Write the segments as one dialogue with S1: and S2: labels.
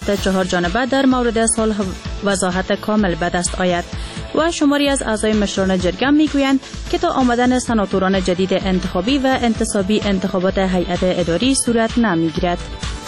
S1: نشست 4 جانبه در مورد صلح وضاحت کامل به دست آید و شماری از اعضای مشران جرگه میگویند که تا آمدن سناتوران جدید انتخابی و انتصابی انتخابات هیئت اداری صورت نمیگیرد.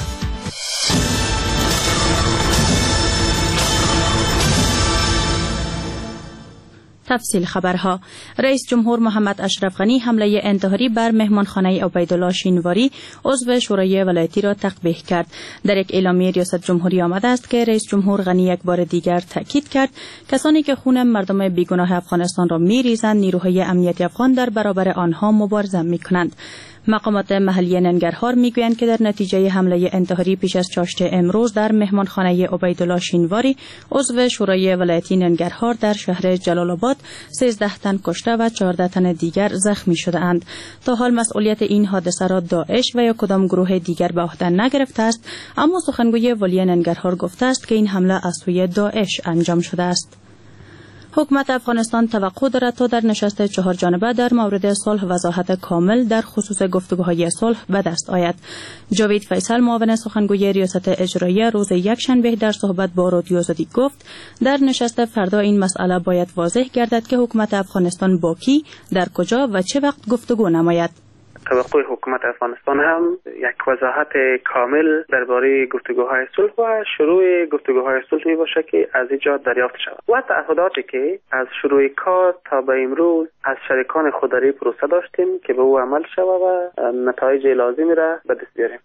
S1: تفصیل خبرها. رئیس جمهور محمد اشرف غنی حمله انتحاری بر مهمانخانه عبیدالله شینواری عضو شورای ولایتی را تقبیح کرد. در یک اعلامیه ریاست جمهوری آمده است که رئیس جمهور غنی یک بار دیگر تاکید کرد کسانی که خون مردم بیگناه افغانستان را می‌ریزند نیروهای امنیتی افغان در برابر آنها مبارزه می‌کنند. مقامات محلی ننگرهار میگویند که در نتیجه حمله انتحاری پیش از چاشت امروز در مهمانخانه عبیدالله شینواری عضو شورای ولایتی ننگرهار در شهر جلال آباد 13 تن کشته و 14 تن دیگر زخمی شده اند. تا حال مسئولیت این حادثه را داعش و یا کدام گروه دیگر به عهده نگرفته است، اما سخنگوی ولی ننگرهار گفته است که این حمله از سوی داعش انجام شده است. حکومت افغانستان توقع دارد تا در نشست 4 جانبه در مورد صلح وضاحت کامل در خصوص گفتگوهای صلح به دست آید. جاوید فیصل معاون سخنگوی ریاست اجراییه روز یکشنبه در صحبت با رادیو آزادی گفت در نشست فردا این مسئله باید واضح گردد که حکومت افغانستان با کی، در کجا و چه وقت گفتگو نماید.
S2: توقع حکومت افغانستان هم یک وضاحت کامل درباره گفتگوهای صلح و شروع گفتگوهای صلح می باشه که از اینجا دریافت شود و تعهداتی که از شروع کار تا به امروز از شریکان خوداری پروسه داشتیم که به او عمل شود و نتایج لازمی را به دست بیاریم.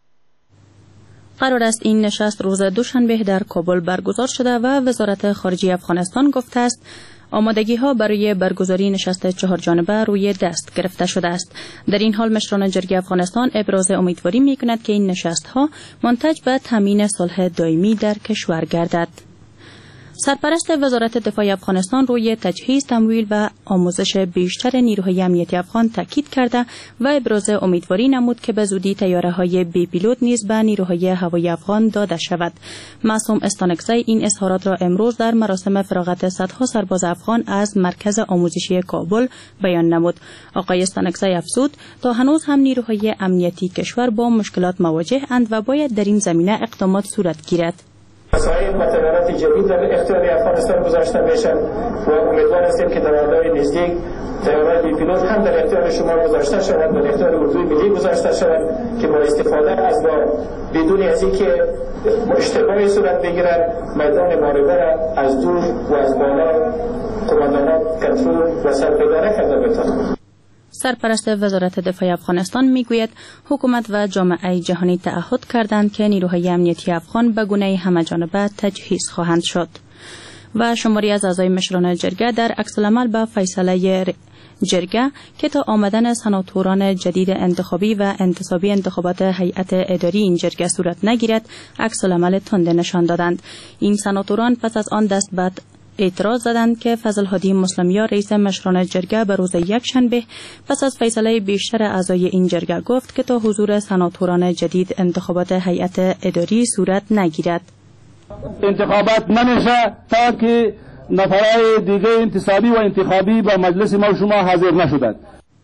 S1: قرار است این نشست روز دوشنبه در کابل برگزار شده و وزارت خارجه افغانستان گفته است آمادگی ها برای برگزاری نشست 4 جانبه روی دست گرفته شده است. در این حال مشران جرگه افغانستان ابراز امیدواری می کند که این نشست ها منتج به تامین صلح دائمی در کشور گردد. سرپرست وزارت دفاع افغانستان روی تجهیز، تمویل و آموزش بیشتر نیروهای امنیتی افغان تاکید کرده و ابراز امیدواری نمود که به زودی طیاره‌های بی پیلوت نیز به نیروهای هوایی افغان داده شود. معصوم استانکزی این اظهارات را امروز در مراسم فراغت صدها سرباز افغان از مرکز آموزشی کابل بیان نمود. آقای استانکزی افزود تا هنوز هم نیروهای امنیتی کشور با مشکلات مواجه اند و باید در این زمینه اقدامات صورت گیرد.
S3: وسایل و تجارت جدید در اختیار افغانستان گذاشته بشن و امیدوار هستیم که در آینده نزدیک طیاره‌های بی پیلوت هم در اختیار شما گذاشته شود، در اختیار اردوی ملی گذاشته شود که با استفاده از بدون از اینکه اشتباهی صورت بگیرد میدان معرکه را از دور و از بالا قماندانان کنترل و سرپیدا کرده بتوانند.
S1: سرپرست وزارت دفاع افغانستان میگوید حکومت و جامعه جهانی تعهد کردند که نیروهای امنیتی افغان به گونه همه‌جانبه تجهیز خواهند شد. و شماری از اعضای مشران جرگه در عکس‌العمل به فیصله جرگه که تا آمدن سناتوران جدید انتخابی و انتصابی انتخابات هیئت اداری این جرگه صورت نگیرد عکس‌العمل تند نشان دادند. این سناتوران پس از آن دست به اعتراض زدند که فضل هادی مسلمی‌ها رئیس مشران جرگه به روز یکشنبه پس از فیصله بیشتر اعضای این جرگه گفت که تا حضور سناتوران جدید انتخابات هیئت اداری صورت نگیرد.
S4: انتخابات نمیشه تا که نفرای دیگه انتصابی و انتخابی به مجلس ما شما حاضر نشدند.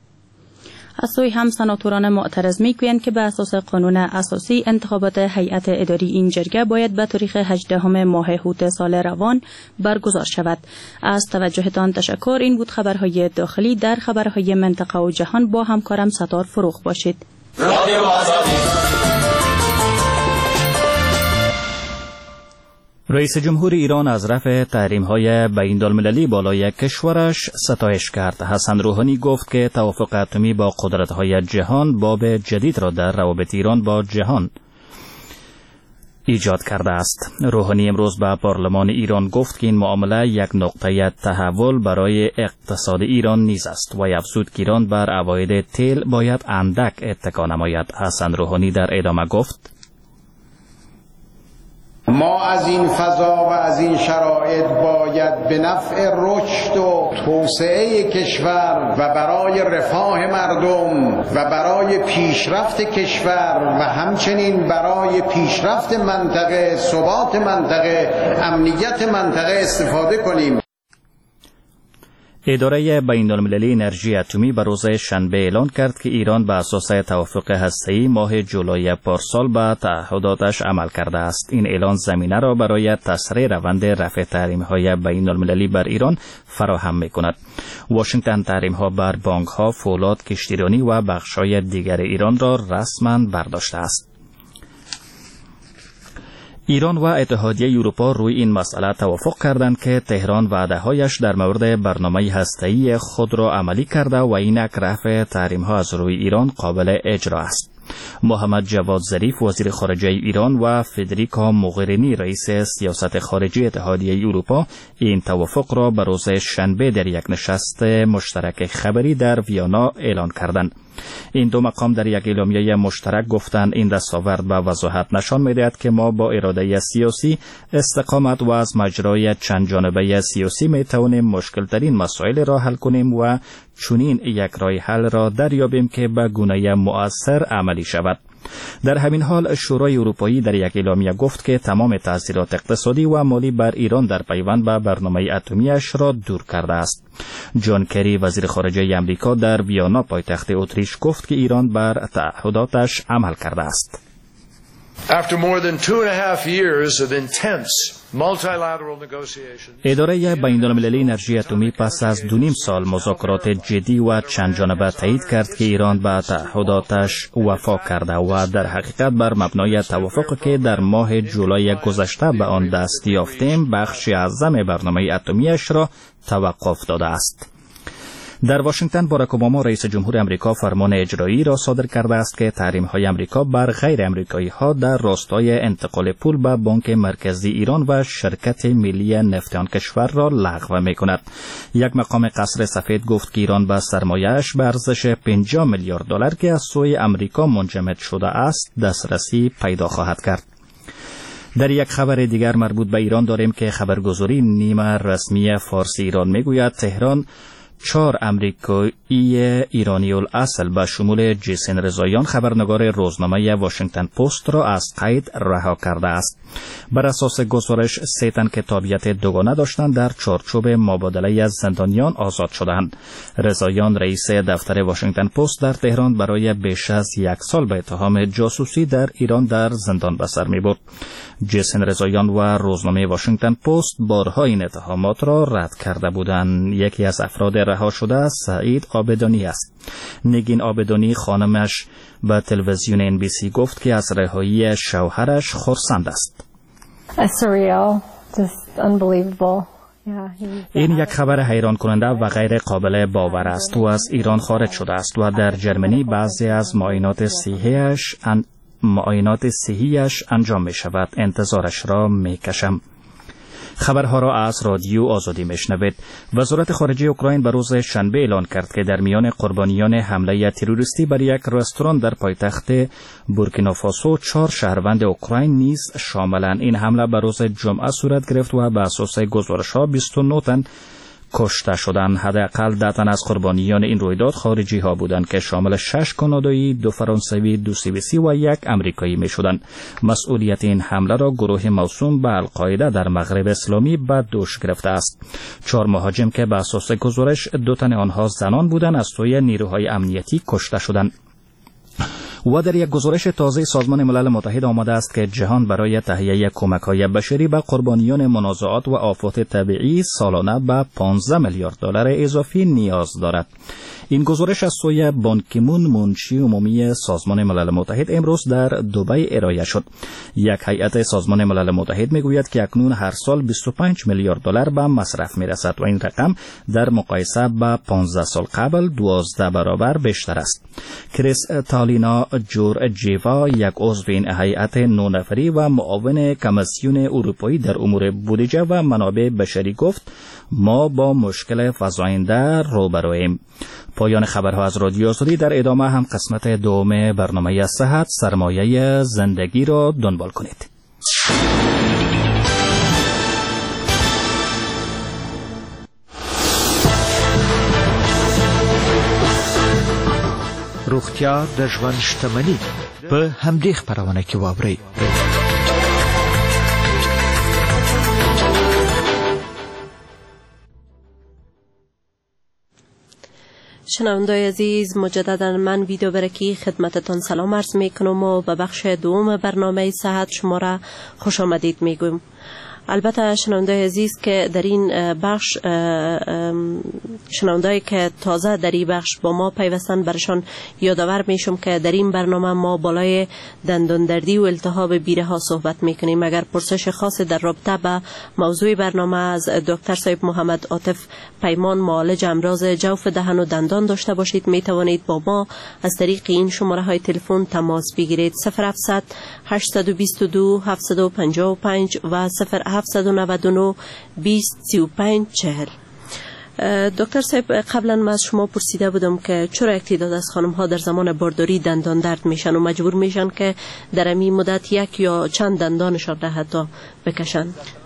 S1: از سوی هم سناتوران معترض میگویند که به اساس قانون اساسی انتخابات هیئت اداری این جرگه باید به تاریخ 18 ماه هوت سال روان برگزار شود. از توجهتان تشکر. این بود خبرهای داخلی. در خبرهای منطقه و جهان با همکارم ستار فروغ باشید.
S5: رئیس جمهور ایران از رفع تحریم‌های بین‌المللی بالای کشورش ستایش کرد. حسن روحانی گفت که توافق اتمی با قدرت‌های جهان باب جدید را در روابط ایران با جهان ایجاد کرده است. روحانی امروز به پارلمان ایران گفت که این معامله یک نقطه تحول برای اقتصاد ایران نیز است و افزود که ایران بر عواید تیل باید اندک اتکا نماید. حسن روحانی در ادامه گفت
S6: ما از این فضا و از این شرایط باید به نفع رشد و توسعه کشور و برای رفاه مردم و برای پیشرفت کشور و همچنین برای پیشرفت منطقه، ثبات منطقه، امنیت منطقه استفاده کنیم.
S5: اداره بین‌المللی انرژی اتمی به روز شنبه اعلان کرد که ایران به اساس توافق هسته‌ای ماه جولای پارسال به تعهداتش عمل کرده است. این اعلان زمینه را برای تسریع روند رفع تحریم‌های بین‌المللی بر ایران فراهم می‌کند. واشنگتن تحریم‌ها بر بانک‌ها، فولاد، کشتیرانی و بخش‌های دیگر ایران را رسما برداشته است. ایران و اتحادیه اروپا روی این مسئله توافق کردند که تهران وعده‌هایش در مورد برنامه هسته‌ای خود را عملی کرده و اینک رفع تحریم‌ها از روی ایران قابل اجرا است. محمد جواد ظریف وزیر خارجه ایران و فدریکا موغرینی رئیس سیاست خارجی اتحادیه اروپا این توافق را به روز شنبه در یک نشست مشترک خبری در ویانا اعلان کردند. این دو مقام در یک اعلامیه مشترک گفتند این دستاورد به وضاحت نشان می‌دهد که ما با اراده سیاسی، استقامت و از مجرای چند جانبه سیاسی می‌توانیم مشکل‌ترین مسائل را حل کنیم و چنین یک راه حل را دریابیم که به گونه مؤثر عملی شود. در همین حال شورای اروپایی در یک اعلامیه گفت که تمام تاثیرات اقتصادی و مالی بر ایران در پیوند به برنامه اتمیش را دور کرده است. جان کری وزیر خارجه آمریکا در ویانا پایتخت اتریش گفت که ایران بر تعهداتش عمل کرده است. اداره بین‌المللی انرژی اتمی پس از 2.5 سال مذاکرات جدی و چند جانبه تایید کرد که ایران به تعهداتش وفا کرده و در حقیقت بر مبنای توافقی که در ماه جولای گذشته به آن دست یافتیم بخشی اعظم برنامه اتمیش را توقف داده است. در واشنگتن باراک اوباما رئیس جمهور آمریکا فرمان اجرایی را صادر کرده است که تحریم‌های آمریکا بر غیر آمریکایی‌ها در راستای انتقال پول به بانک مرکزی ایران و شرکت ملی نفت آن کشور را لغو می‌کند. یک مقام قصر سفید گفت که ایران به سرمایه‌اش به ارزش 50 میلیارد دلار که از سوی آمریکا منجمد شده است دسترسی پیدا خواهد کرد. در یک خبر دیگر مربوط به ایران داریم که خبرگزاری نیمه رسمی فارسی ایران می‌گوید تهران 4 امریکایی ایرانی الاصل به شمول جیسن رضاییان خبرنگار روزنامه واشنگتن پست را از قید رها کرده است. بر اساس گزارش 3 تن که تابعیت دوگانه داشتند در چارچوب مبادله از زندانیان آزاد شدند. رضاییان رئیس دفتر واشنگتن پست در تهران برای بیش از 1 سال به اتهام جاسوسی در ایران در زندان به سر می‌برد. جیسن رضاییان و روزنامه واشنگتن پست بارها این اتهامات را رد کرده بودند. یکی از افراد رها شده سعید آبدانی است. نگین آبدانی خانمش به تلویزیون NBC گفت که از رهایی شوهرش خرسند است. این یک خبر حیران کننده و غیر قابل باور است. او از ایران خارج شده است و در جرمنی بعضی از معاینات صحیش انجام می شود. انتظارش را می کشم. خبرها را از رادیو آزادی میشنوید. وزارت خارجه اوکراین به روز شنبه اعلان کرد که در میان قربانیان حمله تروریستی بر یک رستوران در پایتخت بورکینافاسو 4 شهروند اوکراین نیز شاملند. این حمله به روز جمعه صورت گرفت و به اساس گزارش‌ها 29 تن کشته شدند. حداقل 10 تن از قربانیان این رویداد خارجی ها بودند که شامل 6 کانادایی، 2 فرانسوی، 2 سوئیسی و 1 امریکایی می شدند. مسئولیت این حمله را گروه موسوم به القاعده در مغرب اسلامی به دوش گرفته است. 4 مهاجم که به اساس گزارش 2 تن آنها زنان بودند از سوی نیروهای امنیتی کشته شدند. و در یک گزارش تازه سازمان ملل متحد آمده است که جهان برای تهیه کمک‌های بشری به قربانیان منازعات و آفات طبیعی سالانه به 15 میلیارد دلار اضافی نیاز دارد. این گزارش از سوی بان کی مون منشی عمومی سازمان ملل متحد امروز در دبی ارائه شد. یک هیئت سازمان ملل متحد میگوید که اکنون هر سال 25 میلیارد دلار به مصرف میرسد و این رقم در مقایسه با 15 سال قبل 12 برابر بیشتر است. کریس تالینا جورجیوا، یک عضو این هیئت 9 نفری و معاون کمیسیون اروپایی در امور بودجه و منابع بشری گفت ما با مشکل فزاینده روبرویم. پایان خبرها از رادیو آزادی. در ادامه هم قسمت دوم برنامه صحت سرمایه زندگی را دنبال کنید.
S7: روغتیا د ژوند شتمني په همدې خپرونه کې واورئ.
S8: شنوندای عزیز، مجددا من ویدیو برکی خدمتتان سلام عرض میکنم و به بخش دوم برنامه صحت شما را خوش آمدید میگویم. البته شنوندای عزیز که در این بخش شنوندایی که تازه در این بخش با ما پیوستن برشان یادآور میشم که در این برنامه ما بالای دندان دردی و التهاب بیره ها صحبت میکنیم. اگر پرسش خاصی در رابطه به موضوع برنامه از دکتر صاحب محمد عاطف پیمان، معالج امراض جوف دهن و دندان داشته باشید، میتوانید با ما از طریق این شماره های تلفن تماس بگیرید: 0700 822 755 و 0799 20 35 40. دکتر صاحب، قبلا من از شما پرسیده بودم که چرا یک تعداد از خانم ها در زمان بارداری دندان درد میشن و مجبور میشن که در این مدت یک یا چند دندانشان را حتی بکشن.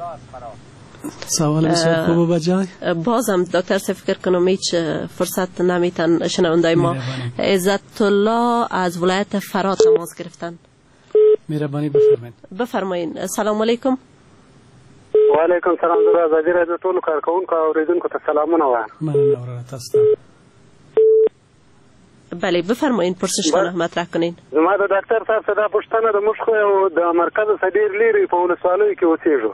S9: سوال بسیار خوب و بجای.
S8: بازم دکتر صاحب فکر کنم هیچ فرصت نمیتن شنوندای ما. عزت الله از ولایت فرا تماس گرفتن.
S9: مهربانی
S8: بفرمایید. سلام علیکم.
S10: و علیکم سلام. زه ازادي راډیو ټولو کارکونکو او اوریدونکو ته سلامونه وایم.
S9: مننه وراره تاسو.
S8: بله بفرمایید، پرسشتان مطرح کنین.
S10: زما د ډاکټر صاحب څخه دا پوښتنه د موږ خو د مرکز څخه ډېر لرې په ولسوالیو کې اوسېږو.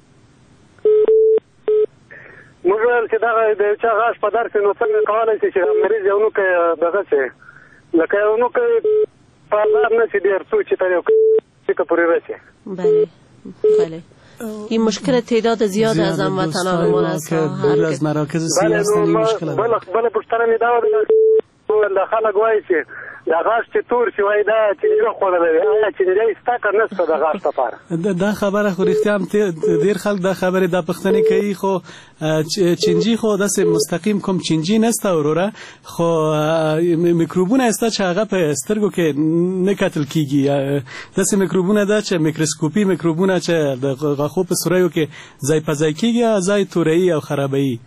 S10: موږ ویل چې دغه د چا غاښ په درس نو څنګه کولی شي چې مریض یو نوکی دغه شي لکه یو نوکی په ازار نه شي ډېر څو چې تر یو ته پورې رسي.
S8: بله بله. این مشکل تعداد زیاد از هموطنان ما است
S9: که دور از مراکز سیاسی هستن. این مشکل است.
S10: بله پوښتنه می دا د خلک وایي چې دا غاښ چې تور شي وایي دا چینجه خوړلی دی، آیا چینجه شته که نشته د غاښ لپاره؟
S9: دا خبره خو رښتیا هم ډېر خلک دا خبرې دا پوښتنې کوي، خو چینجي خو داسې مستقیم کوم چینجي نسته وروره، خو میکروبونه سته چې هغه په سترګو کې نه کتل کېږي. داسې میکروبونه ده چې میکروسکوپي میکروبونه چې د غاښو په سوریو کې ځای په ځای کېږي، ځای توره‌ای او خرابه‌ای.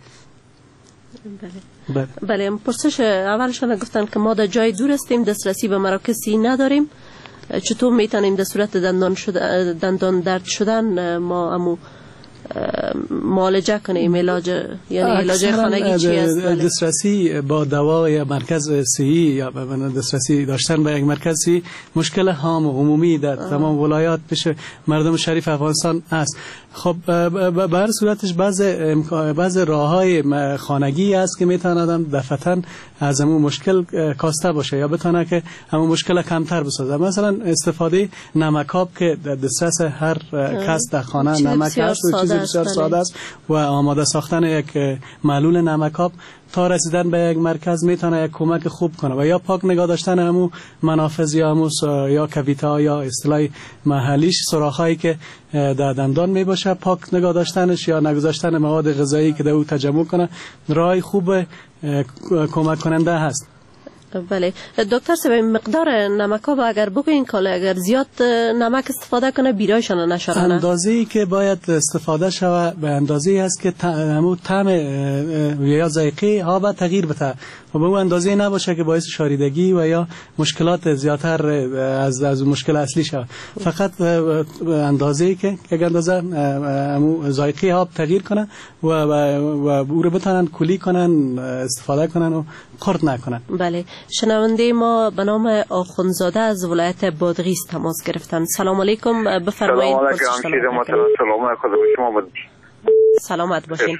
S8: بله. پرسش اولشان گفتن که ما در جای دور هستیم، دسترسی به مراکز صحی نداریم، چطور میتونیم در صورت دندان درد شدن ما معالجه کنیم؟ علاج یعنی علاج خانگی چی است؟
S9: دسترسی با دوا یا مرکز صحی یا دسترسی داشتن به یک مرکز صحی مشکل هام و عمومی در تمام ولایات پیش مردم شریف افغانستان است. خب به هر صورتش بعض راههای خانگی است که میتونه آدم دفعتاً از همون مشکل کاسته باشه یا بتونه که همون مشکل کمتر بسازه. مثلا استفاده نمکاب که در دسترس هر کس در خانه نمک هست و چیزی بسیار ساده است و آماده ساختن یک محلول نمکاب تا رسیدن به یک مرکز میتونه یک کمک خوب کنه و یا پاک نگاه داشتن همون منافذ یا همون یا کویتا یا اصطلاح محلیش سوراخایی که در دندان می باشه پاک نگاه داشتنش یا نگذاشتن مواد غذایی که در او تجمع کنه راه خوب کمک کننده هست.
S8: بله دکتر صاحب، مقدار نمک‌ها اگر بگوین که اگر زیاد نمک استفاده کنه بیرایشان نشرانه؟
S9: اندازه‌ای که باید استفاده شود به اندازه‌ای است که همون طعم یا ذائقه آب تغییر بده و به اون اندازه نباشه که باعث شاریدگی و یا مشکلات زیادتر از مشکل اصلی شود. فقط اندازه‌ای که یک اندازه همون ذائقه آب تغییر کنه و او رو بتونن کلی کنن استفاده کنن و خرد نکنن.
S8: بله. شنونده ما به نام آخونزاده از ولایت بادغیس تماس گرفتن. سلام علیکم، بفرمایید.
S11: سلام علیکم. سلام خدا به شما بود.
S8: سلامت باشین.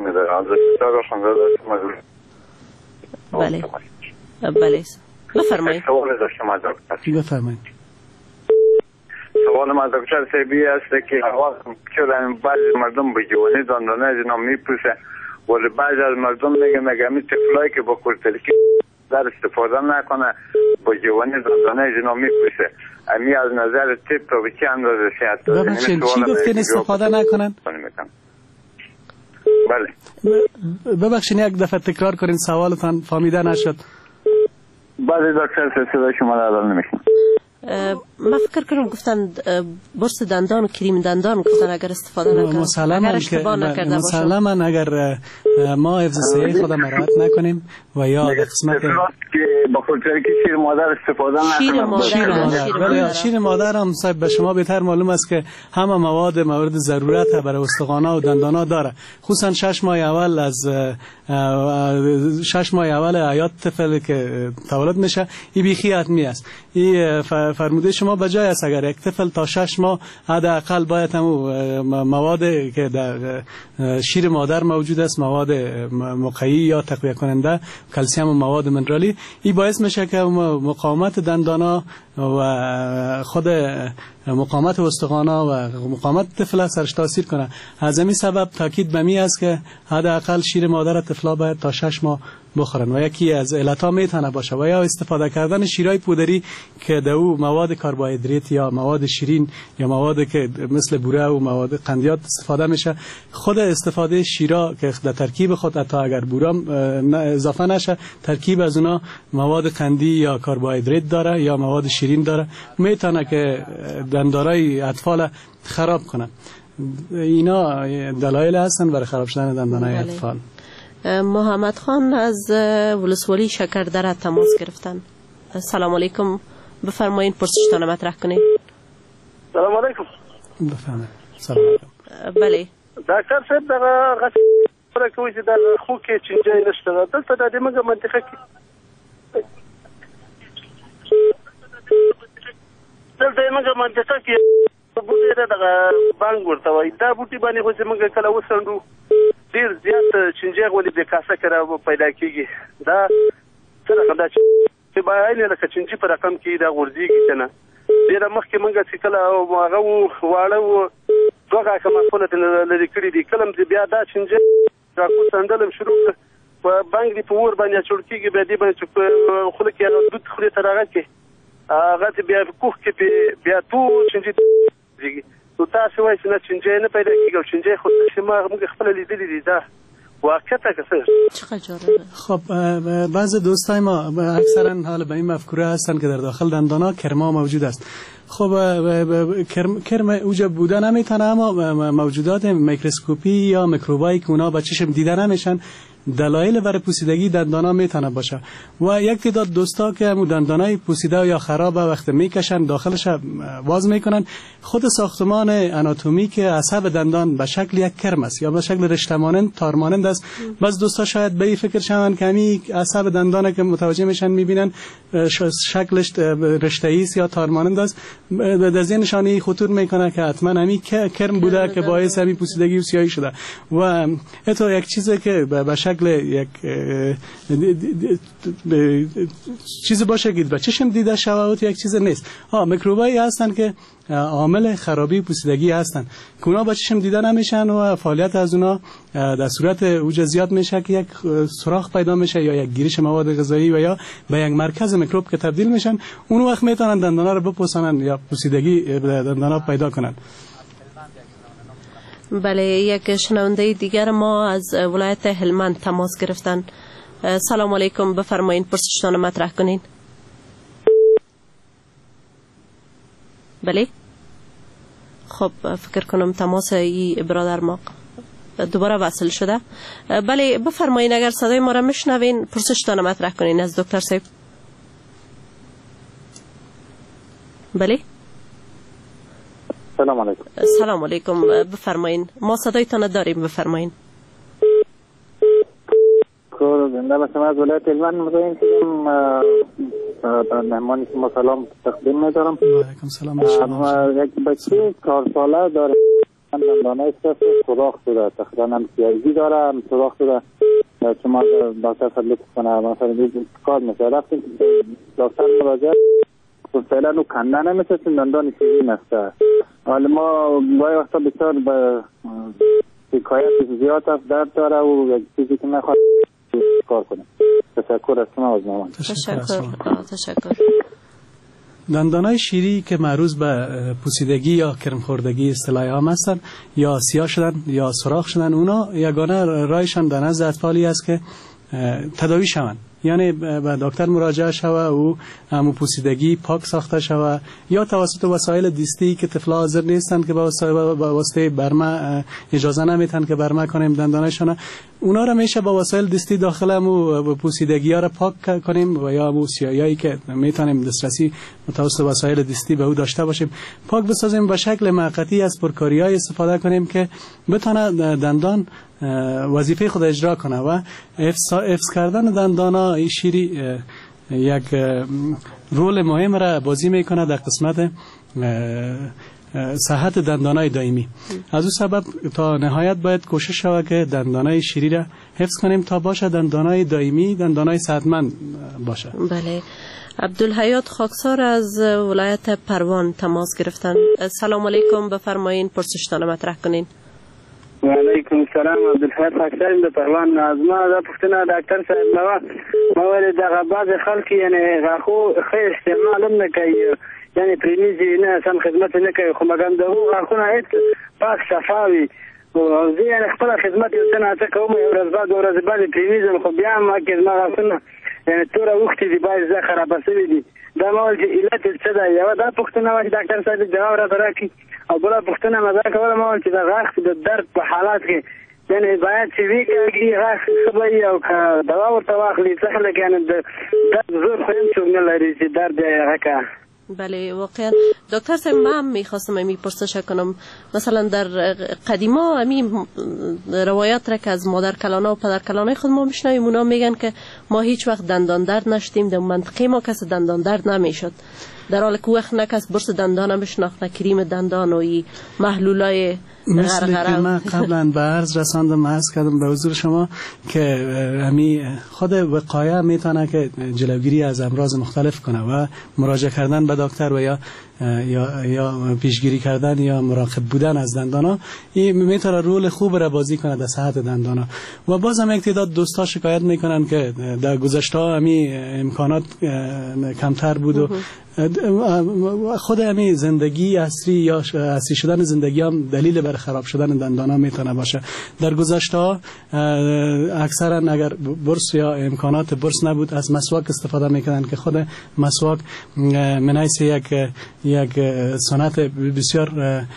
S8: بله بله بفرمایید.
S11: سوال داشتم از دکتر.
S9: بفرمایید.
S11: سوال ما دکتر صاحبی است که چرا بعضی مردم به جوانی دندانه اینا میپوسه ولی بعضی از مردم میگن مگه طفلایی که با کورتلکی در استفاده نکنه با جوانی دندانه اینا میپوسه. امی از نظر طب تا به چه اندازه صحت داره؟
S9: ببخشید چی گفت که استفاده نکنن؟
S11: بله.
S9: ببخشید یک دفعه تکرار کنین، سوالتان فهمیده نشد.
S11: بعضی دکتر صدا شما را الان نمیشنم.
S8: من فکر کنم گفتن برس دندان و کریم دندان گفتن اگر استفاده نکنیم، اگر اشتباه نکرده باشم.
S9: مسلما اگر ما حفظ صحت خود مراعات نکنیم و یا در قسمت
S11: که با کلترکی شیر مادر استفاده نکنم.
S9: شیر مادر هم صاحب به شما بهتر معلوم است که همه مواد مورد ضرورت برای استخوان‌ها و دندان‌ها داره. خصوصا 6 ماه اول حیات طفل که تولد میشه این بیخی حتمی است. این فرموده شما بجای است اگر یک طفل تا 6 ماه حداقل باید مواد که در شیر مادر موجود است، مواد مقوی یا تقویت کننده کلسیم و مواد منرالی، این باعث میشه که مقاومت دندانا و خود مقاومت استخوان‌ها و مقاومت طفل سرش تاثیر کنه. از همین سبب تاکید به می است که حداقل شیر مادر طفلا باید تا 6 ماه بخورن و یکی از علتها میتونه باشه و یا استفاده کردن شیرای پودری که در او مواد کربوهیدرات یا مواد شیرین یا مواد که مثل بوره و مواد قندیات استفاده میشه. خود استفاده شیرا که در ترکیب خود حتی اگر بوره اضافه نشه ترکیب از اونا مواد قندی یا کربوهیدرات داره یا مواد شیرین داره، میتونه که دندانای اطفال خراب کنه. اینا دلایل هستن برای خراب شدن دندانای اطفال.
S8: محمد خان از ولسوالی شکردره تماس گرفتن. سلام علیکم، بفرمایید پرسشتان مطرح کنید.
S10: سلام علیکم.
S9: بفرمایید. سلام علیکم.
S8: بله
S10: دکتر صاحب دغه غوښه کوي چې د خو کې چنجای نشته دلته د دې موږ منطقه کې دلته موږ منطقه کې بوټي دغه بانګ ورته وایي دا بوټي باندې خو چې موږ کله وسندو ډیر زیات چنجای ولې د کاسه کرا پیدا کیږي دا څنګه دا چې باید لکه چنجي په رقم کې دا غورځيږي کنه ډیر مخکې موږ چې کله هغه واړه دوغه کومه خپل لري کړی دي کلم بیا دا چنجي راکو سندلم شروع په بانګ دی په ور باندې چور کیږي به دی باندې په خله کې هغه دود خوري ترغه کې هغه بیا کوخ کې بیا تو چنجي دیږي نو تاسو وایئ چې نه چنجي نه پیدا کیږي چنجي خو چې موږ خپل لیدلې دي دا واقعا کسر.
S9: خب بعض دوستای ما اکثرا حال به این مفکوره هستن که در داخل دندانا کرما موجود است. خب کرم اوجا بوده نمیتونه، اما موجودات میکروسکوپی یا میکروبایی که اونا با چشم دیده نمیشن دلایل برای پوسیدگی دندانا میتونه باشه و یک تعداد دوستا که همون دندانای پوسیده یا خرابه وقتی میکشن داخلش باز میکنن خود ساختمان آناتومیک عصب دندان به شکل یک کرم است یا به شکل رشته مانند تار مانند است. بعض دوستا شاید به این فکر شون که همین عصب دندانه که متوجه میشن میبینن شکلش رشته‌ای است یا تار مانند است، در ذهنشان خطور میکنه که حتما همین کرم بوده که باعث همین پوسیدگی و سیاهی شده و حتی یک چیزی که به شکل یک چیز باشه که به چشم دیده شود یک چیز نیست. میکروبایی هستن که عامل خرابی پوسیدگی هستن که اونا با چشم دیده نمیشن و فعالیت از اونا در صورت اوج زیاد میشه که یک سوراخ پیدا میشه یا یک گیرش مواد غذایی و یا به یک مرکز میکروب که تبدیل میشن، اون وقت میتونن دندانا رو بپوسانن یا پوسیدگی دندانا پیدا کنن.
S8: بله، یک شنونده دیگر ما از ولایت هلمند تماس گرفتن. سلام علیکم، بفرمایید پرسشتان مطرح کنین. بله، خب فکر کنم تماس ای برادر ما دوباره وصل شده. بله بفرمایید اگر صدای ما را میشنوین پرسشتان مطرح کنین از دکتر صاحب. بله
S10: سلام علیکم.
S8: سلام علیکم، بفرمایین ما صدایتان داریم، بفرمایین.
S10: زنده باشم. از ولایت هلمند مزاحم شدم، مهمانی شما سلام تقدیم می‌دارم.
S9: علیکم سلام.
S10: یک بچه 4 ساله داره، دندانه سوراخ شده، تقریبا هم سیاهی داره، هم سوراخ شده. شما دکتر فضل کنه مثلا کار میشه رفتیم دکتر مراجعه فعلا او کنده نمیشه چون دندان شیرین است. حالا ما گاهی وقتا بسیار به شکایت زیاد است، درد داره و یک چیزی که میخواد کار کنه. تشکر از شما از مامان.
S8: تشکر.
S9: دندانای شیری که معروض به پوسیدگی یا کرم خوردگی اصطلاح عام هستند یا سیاه شدن یا سوراخ شدن، اونا یگانه راهشان در نزد اطفالی است که تداوی شوند، یعنی به دکتر مراجعه شوه و همون پوسیدگی پاک ساخته شوه یا توسط وسایل دیستی که طفلا حاضر نیستند که با واسطه برمه اجازه نمیتن که برمه کنیم دندانشون، اونا را میشه با وسایل دستی داخل همو پوسیدگی ها را پاک کنیم و یا همو سیاهی که میتونیم دسترسی متوسط وسایل دستی به او داشته باشیم پاک بسازیم و شکل موقتی از پرکاری های استفاده کنیم که بتونه دندان وظیفه خود اجرا کنه و حفظ کردن دندان ها این شیری یک رول مهم را بازی میکنه در قسمت صحت دندانای دائمی. از اون سبب تا نهایت باید کوشش شود که دندانای شیری را حفظ کنیم تا باشه دندانای دائمی دندانای صحتمند باشه.
S8: بله. عبدالحیات خاکسار از ولایت پروان تماس گرفتن. سلام علیکم، بفرمایین پرسشتان مطرح کنین.
S12: و علیکم السلام. عبدالحیات خاکسار از پروان. از ما دا پختنا دکتر صاحب ما ولی دغه بعض خلک یعنی غاخو خیر استعمال هم نکوي یعنی پریمیزی نه سم خدمت نه کوي خو مګم دغه غاښونه هیڅ پاک صفا وي او زه یعنې خپله خدمت یو څه ناڅه کوم یو ورځ بعد ورځ بعد پریمیزم خو بیا هم کې زما غاښونه یعنې توره اوښتې دي باید زه خرابه شوي دي دا ما ویل چې علت یې څه ده یوه دا پوښتنه وه چې ډاکټر صاحب جواب راته راکړي او بله پوښتنه مې دا کوله ما ویل چې د غاښ د درد په حالات کې یعنی باید چې وی کېږي غاښ ښه به وي او که دوا ورته واخلي څه خلک یعنې د درد زور خو هم څوک نه لري چې درد یې هغه که
S8: بله واقعا دکتر صاحب من میخواستم امی پرسش کنم مثلا در قدیما امی روایات را که از مادر کلانا و پدر کلانای خود ما میشنویم اونا میگن که ما هیچ وقت دندان درد نشدیم در منطقه ما کس دندان درد نمیشد در حالی که وقت نکس برس دندان هم بشناخت کریم دندان و محلولای
S9: مثل که من قبلا به عرض رساندم عرض کردم به حضور شما که همی خود وقایه میتونه که جلوگیری از امراض مختلف کنه و مراجعه کردن به دکتر و یا پیشگیری کردن یا مراقب بودن از دندانا این میتونه رول خوب را بازی کنه در صحت دندانا. و باز هم یک تعداد دوستا شکایت میکنن که در گذشته همی امکانات کمتر بود و خود همی زندگی عصری یا عصری شدن زندگی هم دلیل بر خراب شدن دندانا میتونه باشه. در گذشته اکثرا اگر برس یا امکانات برس نبود از مسواک استفاده میکنن که خود مسواک من حیث یک سنت بسیار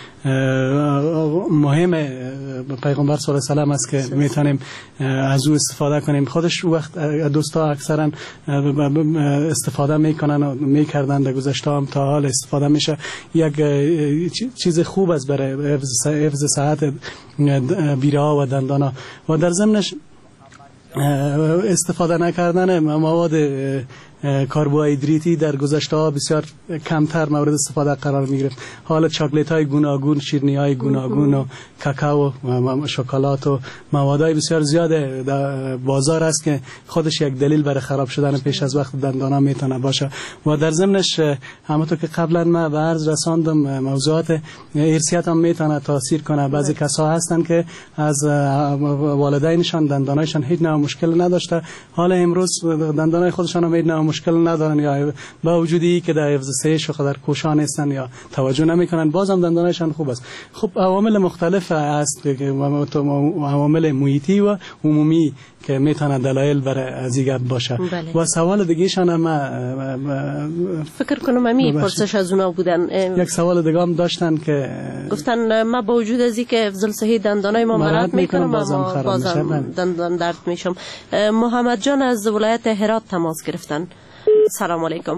S9: مهم پیغمبر صلی الله علیه و آله است که میتونیم از او استفاده کنیم. خودش وقت دوستا اکثرا استفاده میکنن و میکردن در گذشته هم تا حال استفاده میشه. یک چیز خوب است برای حفظ صحت بیره ها و دندانا و در ضمنش استفاده نکردن مواد کربوهیدراتی در گذشته ها بسیار کمتر مورد استفاده قرار می گرفت. حالا چاکلیت های گوناگون، شیرینی های گوناگون و کاکائو و شکلات و موادهای بسیار زیاد در بازار است که خودش یک دلیل برای خراب شدن پیش از وقت دندانا میتونه باشه. و در ضمنش همونطور که قبلا ما به عرض رساندم موضوعات ارثیات هم میتونه تاثیر کنه. بعضی کسا هستن که از والدینشان دندانایشان هیچ نوع مشکل نداشته، حالا امروز دندانای خودشان هم هیچ نوع مشکل ندارن یا با وجودی که در حفظ صحت قدر کوشان هستن یا توجه نمیکنن بازم دندانایشان خوب است. خب عوامل مختلف است که عوامل محیطی و عمومی که میتونه دلایل برای ازیگه باشه.
S8: بله.
S9: و سوال دیگه‌شان هم
S8: فکر کنم امی پرسش از اونا بودن.
S9: یک سوال دیگه هم داشتن که
S8: گفتن ما با وجود از اینکه حفظ صحت دندانای ما مراد میکنم بازم دندان درد میشم. محمد جان از ولایت هرات تماس گرفتن. سلام علیکم.